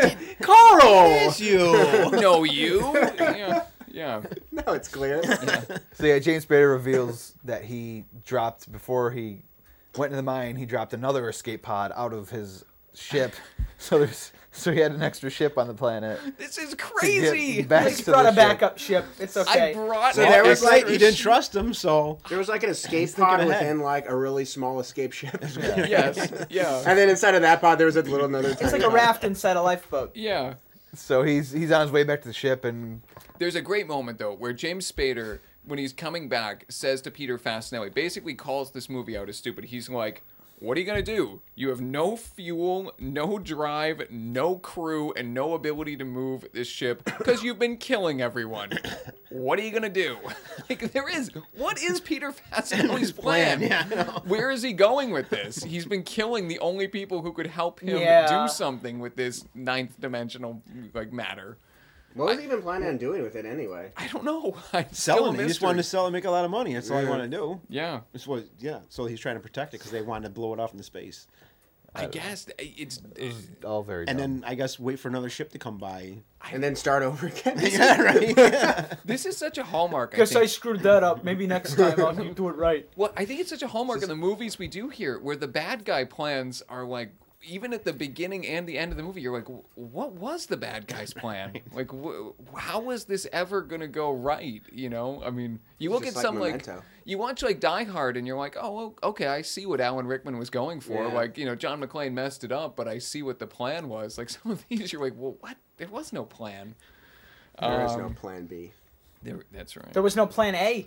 Carl! It's you! No, you. Yeah, yeah. No, it's clear. so yeah, James Spader reveals that he dropped before he went into the mine. He dropped another escape pod out of his ship, so there's so he had an extra ship on the planet. This is to crazy. get back He's to brought the a ship. backup ship. It's okay. I brought. So an there was, It's like- like you didn't trust him, so There was like an escape thinking pod ahead. within like a really small escape ship. Yes. Yeah. And then inside of that pod, there was a little another. It's like a raft inside a lifeboat. Yeah. So he's he's on his way back to the ship, and There's a great moment though where James Spader, when he's coming back, says to Peter Fasinelli, basically calls this movie out as stupid. He's like, "What are you gonna do? You have no fuel, no drive, no crew, and no ability to move this ship because you've been killing everyone. What are you gonna do?" Like there is, what is Peter Fasinelli's plan? plan, yeah, I know. Where is he going with this? He's been killing the only people who could help him Yeah. do something with this ninth dimensional like matter. What was he even planning on doing with it anyway? I don't know. It's still a selling it. He just wanted to mystery. sell and make a lot of money. That's all he Yeah. wanted to do. Yeah. That's what, yeah. So he's trying to protect it because they wanted to blow it off into space. I guess it's. all very. And dumb. then I guess wait for another ship to come by. And then start over again. yeah, right. This is such a hallmark. I Guess I think. screwed that up. Maybe next time I'll do it right. Well, I think it's such a hallmark in the movies we do here, where the bad guy plans are like, even at the beginning and the end of the movie, you're like, what was the bad guy's plan? Like, wh- how was this ever gonna go right? You know, I mean, you look Just at like some like, Memento. you watch like Die Hard, and you're like, oh, well, okay, I see what Alan Rickman was going for. Yeah. Like, you know, John McClane messed it up, but I see what the plan was. Like some of these, you're like, well, what? There was no plan. There is no Um, plan B. There, that's right. There was no plan A.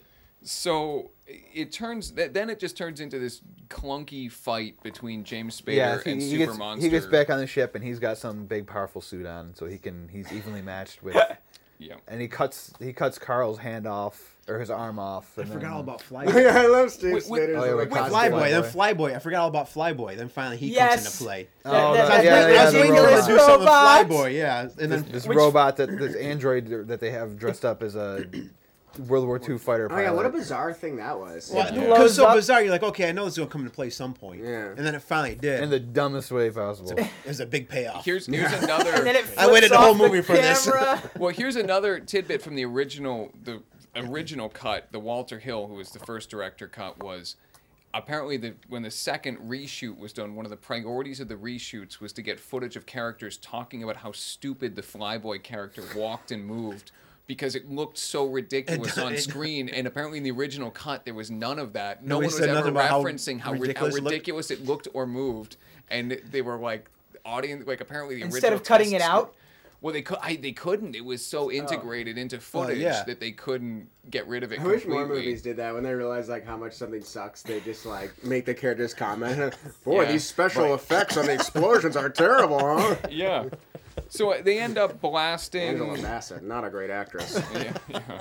So it turns th- then it just turns into this clunky fight between James Spader yeah, he, and he Super gets Monster. he gets back on the ship, and he's got some big powerful suit on, so he can he's evenly matched with. Yeah. And he cuts he cuts Carl's hand off or his arm off. I And forgot then, all about Yeah, Flyboy. I love Steve Wait, wait, Spader's oh, yeah, like wait, costume. Flyboy, then Flyboy. Flyboy. I forgot all about Flyboy. Then finally he Yes. comes into play. Oh, That- the- that- yeah, that- yeah, that the ridiculous robot. do something with robot. Flyboy, yeah. And this, then this Which- robot that this android that they have dressed up as a World War Two fighter Oh pilot. yeah, what a bizarre thing that was. Well, It because blows it's so up. bizarre, you're like, okay, I know this is gonna come into play some point. Yeah. And then it finally did. in the dumbest way possible. it was a big payoff. Here's here's And then another it I waited flips the whole off movie for this. camera. well here's another tidbit from the original the original cut. The Walter Hill, who was the first director cut, was apparently the when the second reshoot was done, one of the priorities of the reshoots was to get footage of characters talking about how stupid the Flyboy character walked and moved. Because it looked so ridiculous It- on it- screen, and apparently in the original cut there was none of that. No Nobody one was said ever nothing about how referencing how, ri- how ridiculous it looked? ridiculous it looked or moved, and they were like audience like apparently the Instead original of cutting test it out? script- Well, they could. I, they couldn't. It was so integrated into footage yeah. that they couldn't get rid of it I wish completely. more movies did that when they realize like how much something sucks. They just like make the characters comment. Boy, Yeah. these special effects on the explosions are terrible, huh? Yeah. So uh, they end up blasting. Angela Bassett, not a great actress. Yeah, yeah.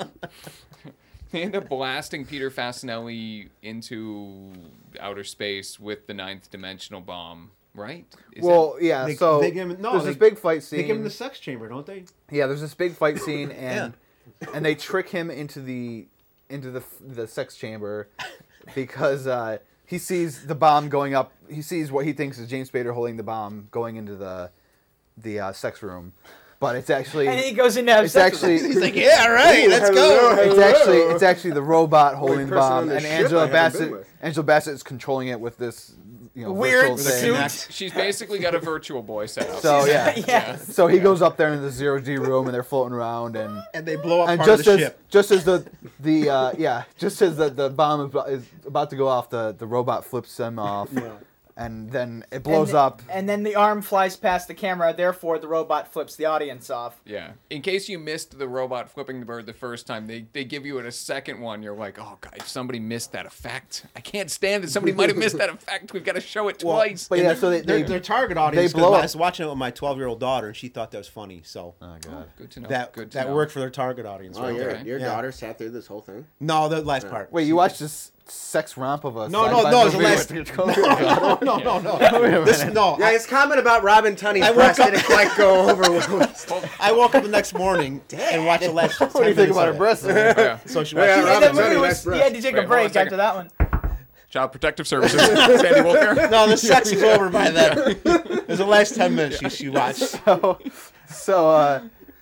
They end up blasting Peter Fasinelli into outer space with the ninth dimensional bomb, right? Is Well, yeah. They- so they give him- no, there's they- this big fight scene. They give him the sex chamber, don't they? Yeah, there's this big fight scene, and and they trick him into the into the the sex chamber because uh, he sees the bomb going up. He sees what he thinks is James Spader holding the bomb going into the the uh, sex room, but it's actually And he goes in to have it's sex with actually her. He's like, yeah, right, Ooh, let's hello, go. it's hello. actually it's actually the robot holding the person bomb, on the and ship Angela I haven't been Bassett with. Angela Bassett is controlling it with this you know Weird virtual thing. suit. She's basically got a virtual boy set up. So yeah. Yeah. So he goes up there into the zero G room, and they're floating around, and And they blow up and part of just the as ship. just as the the uh, yeah just as the, the bomb is, about- is about to go off, the the robot flips them off, and then it blows and, up. And then the arm flies past the camera. Therefore, the robot flips the audience off. Yeah. In case you missed the robot flipping the bird the first time, they, they give you it a second one. You're like, oh, God, if somebody missed that effect. I can't stand it. Somebody might have missed that effect. We've got to show it Well, twice. But yeah, so they, Their, they their target audience. blow 'cause up. I was watching it with my twelve-year-old daughter, and she thought that was funny. So oh god. Good to know. that Good to that know. worked for their target audience. Oh, right your, there. your Yeah. daughter sat through this whole thing? No, the last part. Wait, you watched this sex romp of a No, no, sci-fi no, it's the movie last- with your daughter? No, no, no, Wait a no. This, minute. no, Yeah, I, his comment about Robin Tunney's I woke breast up- didn't quite go over well. I woke up the next morning and watched the last. What do you think about her breasts? Yeah. So she Yeah, watched. Yeah, Yeah, Robin that movie Tunney, was, nice breath. he had to take Wait, a hold on a break second. after that one. Child Protective Services. Sandy Wilker. No, the sex is over by then. It was the last ten minutes she, she watched. so, so, uh,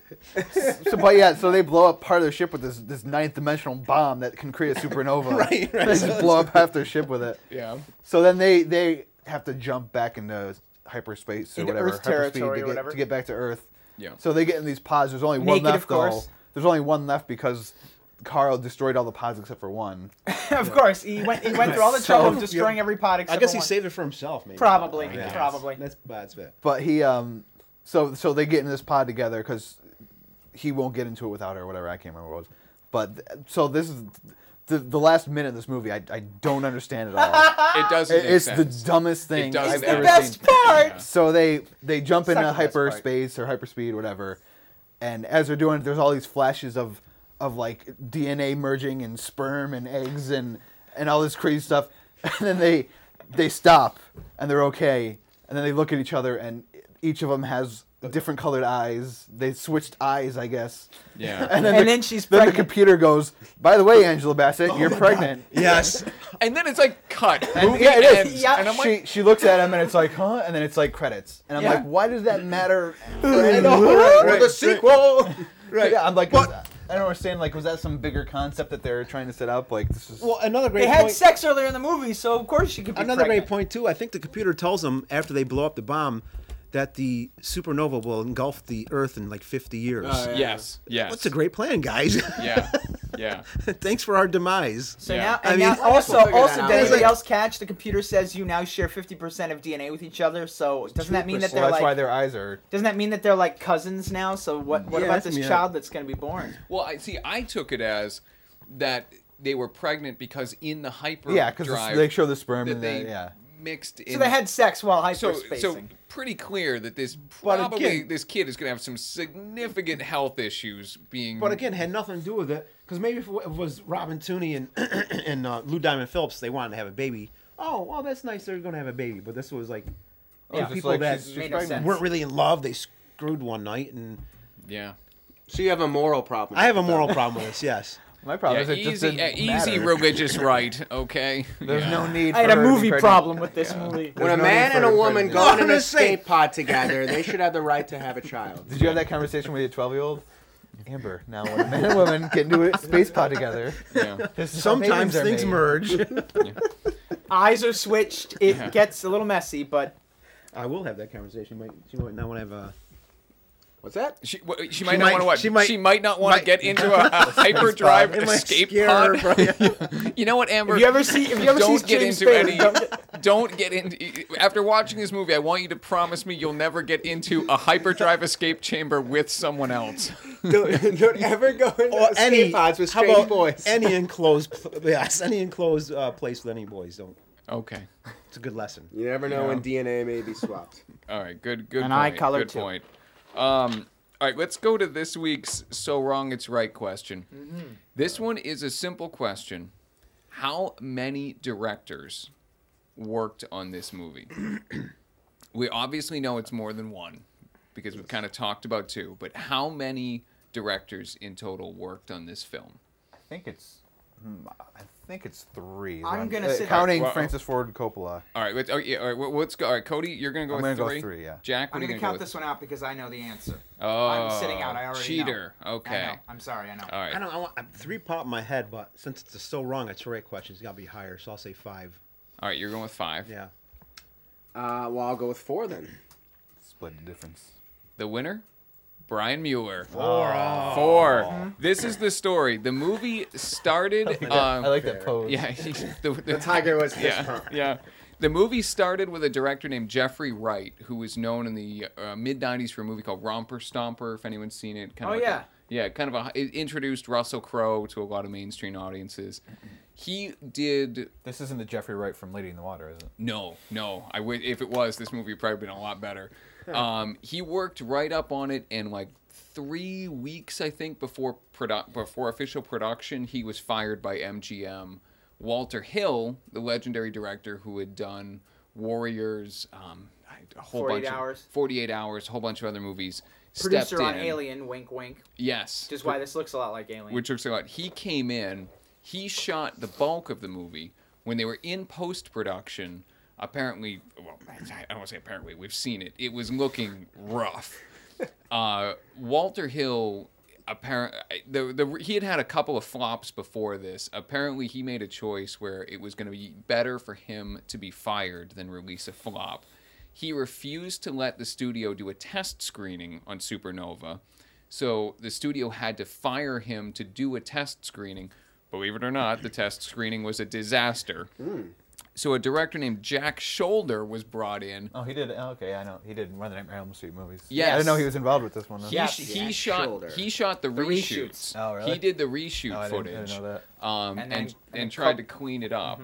so, but yeah, so they blow up part of their ship with this this ninth dimensional bomb that can create a supernova. Right, right. They just blow up half their ship with it. Yeah. So then they they have to jump back into hyperspace or Into whatever, Earth hyperspeed territory to or get, whatever. to get back to Earth. Yeah. So they get in these pods. There's only one Naked, left of course. though. There's only one left because Carl destroyed all the pods except for one. Of course, he went. He went through all the So- trouble of destroying every pod except I guess for he one. saved it for himself, maybe. Probably, Yeah. probably. That's that's it. But he um, so so they get in this pod together because he won't get into it without her or whatever. I can't remember what it was. But th- so this is the the last minute of this movie. I, I don't understand at all. It doesn't It- make it's sense. the dumbest thing doesn't I've It's make the ever best seen. part. Yeah. So they they jump into Second best part. hyperspace or hyperspeed, whatever, and as they're doing it, there's all these flashes of of like D N A merging and sperm and eggs and and all this crazy stuff, and then they they stop and they're okay, and then they look at each other and each of them has different colored eyes. They switched eyes, I guess. Yeah. And then, And the, then she's then the pregnant. computer goes, by the way, Angela Bassett, you're pregnant. Yes. And then it's like cut. And- Movie yeah, it is. ends. Yeah. And I'm like, she she looks at him and it's like, huh? And then it's like credits. And I'm Yeah. like, why does that matter? I know, Or right, the sequel. right. Yeah, I'm like, But- was- I don't understand. Like, was that some bigger concept that they're trying to set up? Like, this is. Well, another great They had point. sex earlier in the movie, so of course she could be Another pregnant. great point too. I think the computer tells them after they blow up the bomb that the supernova will engulf the Earth in like fifty years. Oh, yeah. yes. Yes. That's a great plan, guys. Yeah. Yeah. Thanks for our demise. So Yeah. now, I and mean- now also, We'll figure also, that out did anybody later. else catch the computer says you now share fifty percent of D N A with each other? So doesn't that mean that well, they're that's why like? their eyes are. Doesn't that mean that they're like cousins now? So what? What Yeah, about that's- this yeah. child that's going to be born? Well, I see. I took it as that they were pregnant because in the hyper Yeah, because drive they show the sperm that and they they, yeah. mixed in. So they had sex while so hyperspacing. so pretty clear that this But probably again- this kid is going to have some significant health issues being. But again, had nothing to do with it because maybe if it was Robin Tooney and and uh, Lou Diamond Phillips, they wanted to have a baby. Oh, well, that's nice. They're going to have a baby. But this was like Oh, two just people like that she's- she's Made no pregnant. sense. weren't really in love. They screwed one night, and yeah. So you have a moral problem. I have a with that. moral problem with this. Yes. My problem Yeah, is it just easy, didn't uh, easy matter. religious right, okay? There's Yeah. no need. I had for a her to be movie pregnant. problem with this movie. When a no man need and for a woman pregnancy. go in No, an I'm just saying. escape pod together, they should have the right to have a child. Did you have that conversation with your twelve-year-old? Amber, now when a man and woman get into a space pod together, Yeah. this is how Sometimes babies are things made. merge. Eyes are switched. It Yeah. gets a little messy, but I will have that conversation. Might she might not want to have a. What's that? She, wh- she might She not might- want to what? she might- she might not want to might- get into a, a hyperdrive It might escape scare pod. her, bro. You know what, Amber? if you ever see if you ever don't see get James into Spader, any. don't get- Don't get into. After watching this movie, I want you to promise me you'll never get into a hyperdrive escape chamber with someone else. Don't, don't ever go into Or escape any pods with how strange about boys. any enclosed pl- yes any enclosed uh, place with any boys. Don't. Okay. It's a good lesson. You never know Yeah. when D N A may be swapped. All right. Good. Good. And point. eye color, Good too. point. Um. All right. Let's go to this week's "So Wrong It's Right" question. This one is a simple question: how many directors worked on this movie? We obviously know it's more than one because we've kind of talked about two. But how many directors in total worked on this film? I think it's I think it's three. is I'm what I'm gonna uh, sit- counting Well, Francis Ford Coppola. All right, let's, oh, yeah, all right, well, let's go. All right, Cody, you're gonna go I'm with gonna go three. with three, yeah. Jack, what I'm are you gonna gonna count go this one out because I know the answer. with? Oh, I'm sitting out. I already cheater. know. Okay. I know. I'm sorry. I know. All right. I don't. I want I- three pop in my head, but since it's so wrong, it's the right question. It's got to be higher, so I'll say five. All right, you're going with five. Yeah. Uh, well, I'll go with four then. Split the difference. The winner, Brian Mueller. Four. Oh. Four. This is the story. The movie started. Um, I like that pose. Yeah, he, the, the, The tiger was fist yeah, pump. yeah. The movie started with a director named Jeffrey Wright, who was known in the uh, mid nineties for a movie called Romper Stomper, if anyone's seen it. Kind Oh, of like yeah. A, yeah, kind of a. It introduced Russell Crowe to a lot of mainstream audiences. He did. This isn't the Jeffrey Wright from Lady in the Water, is it? No, no. I would if it was, this movie would probably been a lot better. Um, he worked right up on it, and like three weeks, I think, before produ- before official production, he was fired by M G M. Walter Hill, the legendary director who had done Warriors, um, a whole forty-eight bunch hours. of forty-eight hours, a whole bunch of other movies. Producer stepped on in. Alien. Wink, wink. Yes. Which is why this looks a lot like Alien. Which looks a lot. He came in, he shot the bulk of the movie. When they were in post production, apparently, well, I don't want to say apparently, we've seen it. It was looking rough. Uh, Walter Hill, apparent, the, the he had had a couple of flops before this. Apparently, he made a choice where it was going to be better for him to be fired than release a flop. He refused to let the studio do a test screening on Supernova. So the studio had to fire him to do a test screening. Believe it or not, the test screening was a disaster. Mm. So a director named Jack Shoulder was brought in. Oh, he did. Oh, okay, I know. He did one of the Nightmare on Elm Street movies. Yes. I didn't know he was involved with this one. Though. He, Yes. sh- he Jack shot Shoulder. he shot the, The reshoots. reshoots. Oh, really? He did the reshoot Oh, I didn't- I footage. didn't know that. Um, And and then- and, and then tried cub- to clean it up.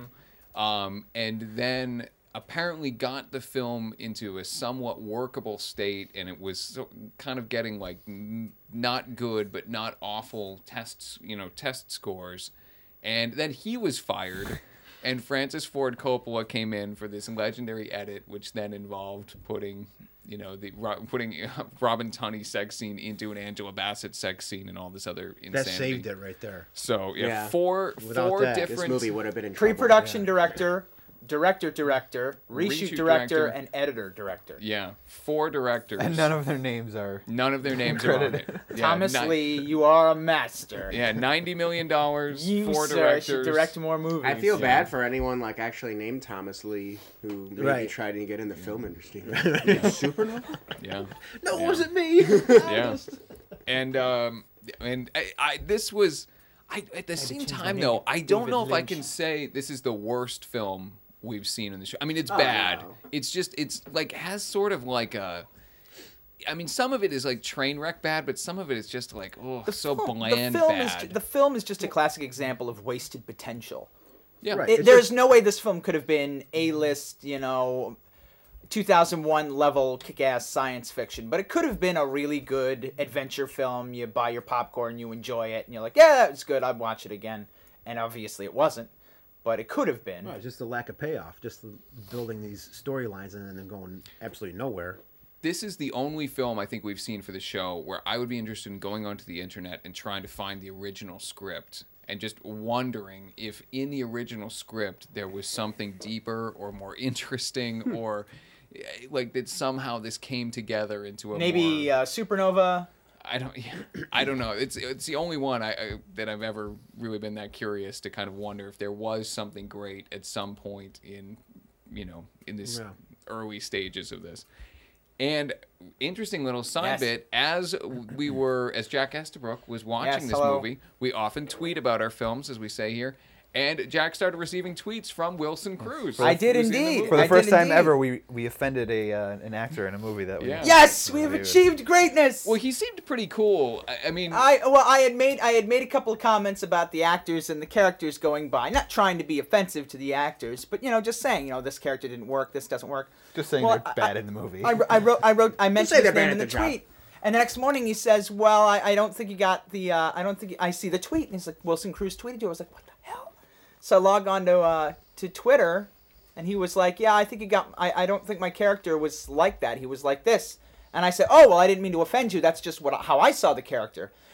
Um, and then apparently got the film into a somewhat workable state, and it was so, kind of getting like n- not good but not awful tests, you know, test scores. And then he was fired, and Francis Ford Coppola came in for this legendary edit, which then involved putting, you know, the ro- putting Robin Tunney's sex scene into an Angela Bassett sex scene and all this other insanity. That saved it right there. So yeah, Yeah. four Without four that, this This different movie would have been in trouble. Pre-production director, director, director, reshoot, Reshoot director, director. and editor, director. yeah four directors. And none of their names are. None of their names are on it. Credited. Yeah, Thomas ni- Lee, you are a master. Yeah, ninety million dollars. You, Four sir, directors. should direct more movies. I feel Yeah. bad for anyone like actually named Thomas Lee who maybe Right. tried to get in the film industry. Supernova? Yeah, No, Yeah. it wasn't me. yeah. And um, and I, I this was, I at the same change my time name though, to I don't David know if I Lynch. can say this is the worst film we've seen in the show. I mean, it's Oh, bad. no. It's just it's like has sort of like a. I mean, some of it is like train wreck bad, but some of it is just like oh, so film- bland the film bad. Is, ju- the film is just a classic example of wasted potential. yeah, Right. It, It's there's just- no way this film could have been A-list, you know, two thousand one level kick-ass science fiction, but it could have been a really good adventure film. You buy your popcorn, you enjoy it, and you're like, yeah, it's good. I'd watch it again. And obviously it wasn't, but it could have been. No, it's just the lack of payoff, just the building these storylines and then them going absolutely nowhere. This is the only film I think we've seen for the show where I would be interested in going onto the internet and trying to find the original script and just wondering if in the original script there was something deeper or more interesting or eh, like that somehow this came together into a Maybe more, uh, Supernova. I don't I don't know. It's it's the only one I, I that I've ever really been that curious to kind of wonder if there was something great at some point in you know in this Yeah. early stages of this. And interesting little side Yes. bit, as we were, as Jack Estabrook was watching Yes, this hello. movie, we often tweet about our films, as we say here, and Jack started receiving tweets from Wilson Cruz. I did who's in the indeed. movie. For the I first did time indeed. ever, we we offended a uh, an actor in a movie that we. Yeah. Yes, we have Believe it. achieved greatness. Well, he seemed pretty cool. I, I mean, I well, I had made I had made a couple of comments about the actors and the characters going by, not trying to be offensive to the actors, but you know, just saying, you know, this character didn't work, this doesn't work. Just saying Well, they're I- bad I- in the movie. I, I wrote, I wrote, I mentioned say his they're name bad in the at their job. tweet, and the next morning he says, "Well, I, I don't think you got the, uh, I don't think you, I see the tweet," and he's like, "Wilson Cruz tweeted you." I was like, "What the hell?" So I log on to uh, to Twitter, and he was like, "Yeah, I think you got, I, I don't think my character was like that. He was like this." And I said, "Oh, well, I didn't mean to offend you. That's just what how I saw the character."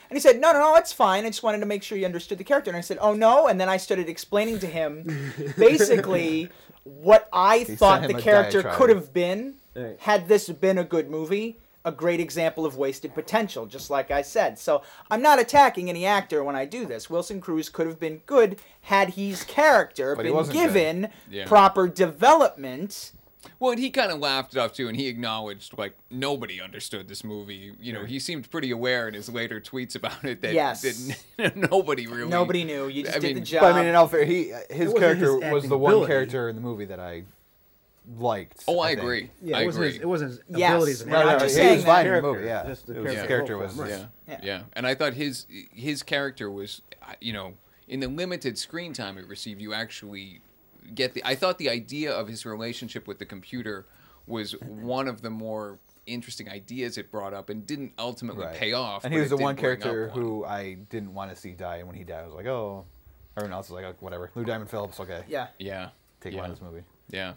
And he said, no, no, no, it's fine. I just wanted to make sure you understood the character. And I said, oh, no. And then I started explaining to him basically what I thought sent the him a character diatribe. could have been Right. had this been a good movie. A great example of wasted potential, just like I said. So I'm not attacking any actor when I do this. Wilson Cruz could have been good had his character But he been wasn't given Yeah. proper development. Well, and he kind of laughed it off too, and he acknowledged like nobody understood this movie. You know, he seemed pretty aware in his later tweets about it that, Yes. that nobody really. Nobody knew. You just I did mean, the job. But I mean, in all fair, he his wasn't character his was acting the one ability. character in the movie that I liked. Oh, I think. agree. Yeah, I it wasn't agree. his, it wasn't his Yes. abilities. and Right, acting. right, It was right. his He was fine in the character, movie, yeah. just the It was- character. his character was was- Yeah. Yeah. yeah, And I thought his his character was, you know, in the limited screen time it received, you actually get the. I thought the idea of his relationship with the computer was one of the more interesting ideas it brought up, and didn't ultimately Right. pay off. And but he was it the did one bring up character one. who I didn't want to see die, and when he died, I was like, oh. Everyone else was like, oh, whatever. Lou Diamond Phillips, okay. Yeah. Yeah. Take yeah. him out of this movie. Yeah.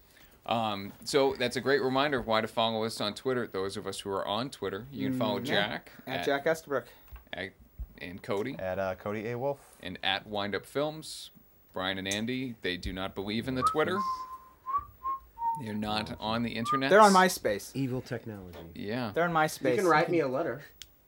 Um, so that's a great reminder of why to follow us on Twitter. Those of us who are on Twitter, you can follow Jack At Jack Estabrook. at- and Cody At uh, Cody A. Wolf. and at Wind Up Films. Brian and Andy, they do not believe in the Twitter. They're not on the internet. They're on MySpace. Evil technology. Yeah. They're on MySpace. You can write me a letter.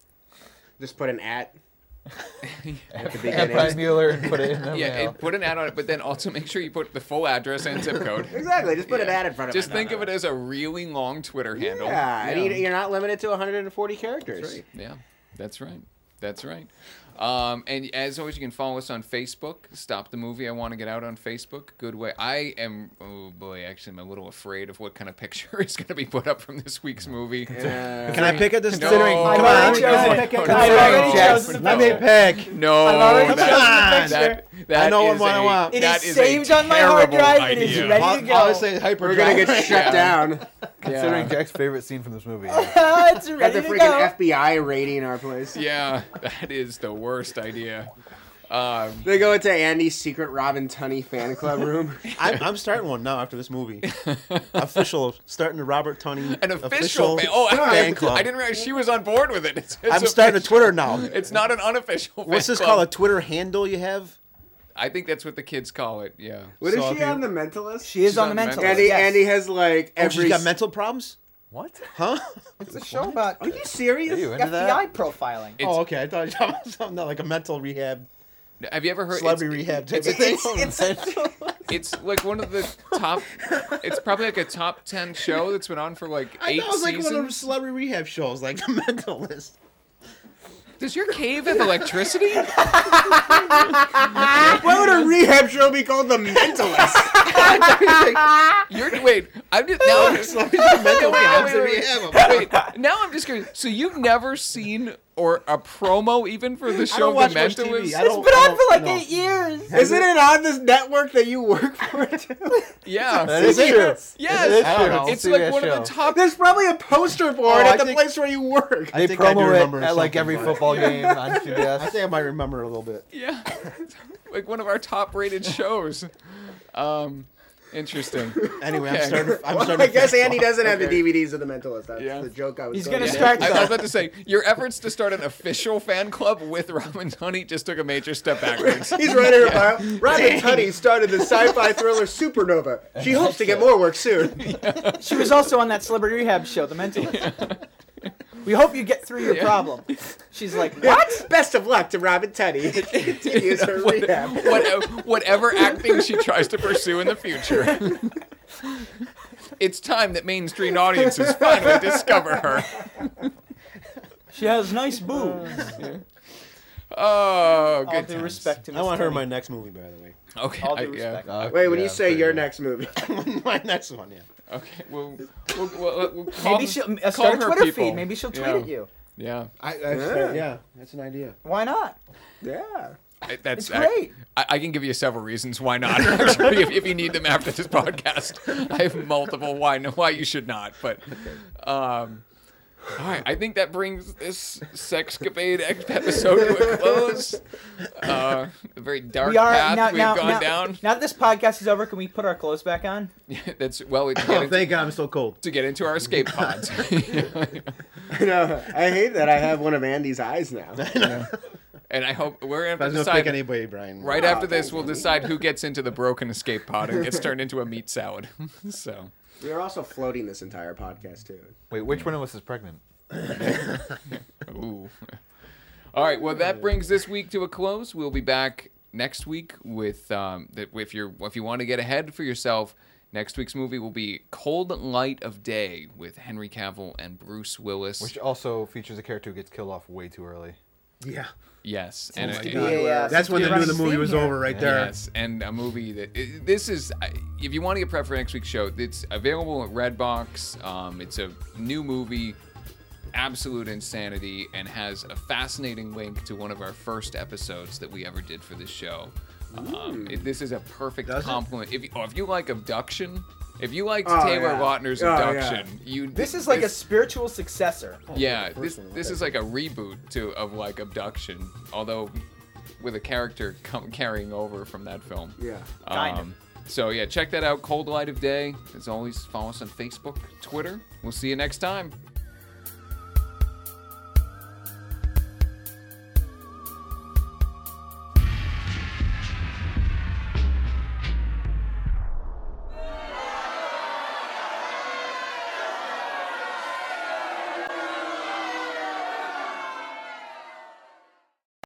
Just put an at at the At beginning. Brian Mueller and put it in the Yeah, mail. and put an ad on it, but then also make sure you put the full address and zip code. Exactly. Just put an Yeah. ad in front of Just it. think of it as a really long Twitter handle. Yeah, and you- you're not limited to one hundred forty characters. Yeah, that's right. That's right. Um, and as always, you can follow us on Facebook. Stop the Movie. I Want to Get Out on Facebook. Good way. I am, oh boy, actually, I'm a little afraid of what kind of picture is going to be put up from this week's movie. Yeah. Can I pick it this No. time? I've Come already on, chosen- pick it. I've Come already on. chosen the Let me film. pick. No, I've already that, chosen the picture. that, that I know what is one I a- want. It that is is saved a on my hard terrible drive. It is idea. ready I'll, to go. I'll say hyper. We're gonna get shut Yeah. down. Considering Yeah. Jack's favorite scene from this movie. it's Got ready the to freaking go. F B I raiding our place. Yeah, that is the worst idea. Um, They go into Andy's secret Robin Tunney fan club room. I'm, I'm starting one now after this movie. Official, starting the Robert Tunney an official, fan. Oh, I, fan club. I didn't realize she was on board with it. It's, it's I'm starting a official. Twitter now. It's not an unofficial. What's fan this club. called? A Twitter handle you have? I think that's what the kids call it. Yeah. What is So she if you- on the Mentalist? She is She's on the on mental. Mentalist. Andy, yes. Andy has like Oh, every. she's got mental problems? What? Huh? It's a show about Are you serious? Are you into F B I that? profiling. It's- Oh, okay. I thought you were talking about something like a mental rehab, Have you ever heard? celebrity it's, rehab type It's, of thing. it's, it's, it's like one of the top. It's probably like a top ten show that's been on for like I eight thought it was like seasons. one of those celebrity rehab shows, like The Mentalist. Does your cave have electricity? Why would a rehab show be called The Mentalist? You're wait. I'm just now. I'm just, Celebrity mental wait, problems wait, and wait, rehab 'em. wait, now I'm just curious. So you've never seen or a promo even for the I show don't watch The much T V. Mentalist? I It's don't- been I on don't for like know. eight years. Isn't it on this network that you work for too? Yeah. That is Is it? true. Yes. That is I don't true. know. It's a like C B S one show. of the top. There's probably a poster for it Oh, I at the think- place where you work. I They think I do promo remember it at like something, every but- football game on C B S. I think I might remember a little bit. Yeah. Like one of our top-rated shows. Um, interesting. Anyway, Okay. I'm starting. I'm Well, starting. I guess to Andy doesn't have the Okay. D V Ds of The Mentalist. That's Yeah. the joke I was He's going gonna to start- I I was about to say your efforts to start an official fan club with Robin Tunney just took a major step backwards. He's writing her bio. Robin Tunney started the sci-fi thriller Supernova. She hopes to get more work soon. She was also on that celebrity rehab show, The Mentalist. We hope you get through your Yeah. problem. She's like, what? Best of luck to Robin Tunney. as she continues her What- rehab. what- whatever acting she tries to pursue in the future. It's time that mainstream audiences finally discover her. She has nice boobs. Oh, All good due times. respect to I want her in Miss my next movie, by the way. Okay. All due I- yeah. respect. Uh, Wait, when yeah, you say pretty your good. next movie, my next one, yeah. Okay. We'll, we'll, we'll, we'll call, Maybe she'll uh, call start a her Twitter people. feed. Maybe she'll tweet Yeah. at you. Yeah. I, I Yeah. yeah, that's an idea. Why not? yeah. I- That's It's great. I, I can give you several reasons why not. Actually, if, if you need them after this podcast, I have multiple why no why you should not. But um, all right, I think that brings this Sexcapade episode to a close. Uh, a very dark We are path now. we've Now, gone now, down. now that this podcast is over, can we put our clothes back on? That's well to get, Oh, into, thank God I'm so cold. to get into our escape pods. No, I hate that I have one of Andy's eyes now. And I hope we're going to That's no decide pick anybody, Brian. right Oh, after this. thanks, We'll Andy. decide who gets into the broken escape pod and gets turned into a meat salad. So, We are also floating this entire podcast too. Wait, which one of us is pregnant? ooh. All right. Well, that brings this week to a close. We'll be back next week with um, that. If you're if you want to get ahead for yourself, next week's movie will be Cold Light of Day with Henry Cavill and Bruce Willis. Which also features a character who gets killed off way too early. Yeah. yes, Oh and my it- God. Yeah, yeah, That's since when we're they knew the running movie theme was here. over right there. Yes, and a movie that it, this is. I- If you want to get prep for next week's show, it's available at Redbox. Um, it's a new movie, absolute insanity, and has a fascinating link to one of our first episodes that we ever did for this show. Um, it, this is a perfect Does it? compliment. If you, oh, if you like Abduction, if you liked Oh, Taylor yeah. Lautner's Oh, yeah. Abduction, you This is like a spiritual successor. yeah. the This first one, this okay. is like a reboot to of like Abduction, although with a character come, carrying over from that film. Yeah. Kind of. Um, so yeah, check that out. Cold Light of Day. As always, follow us on Facebook, Twitter. We'll see you next time.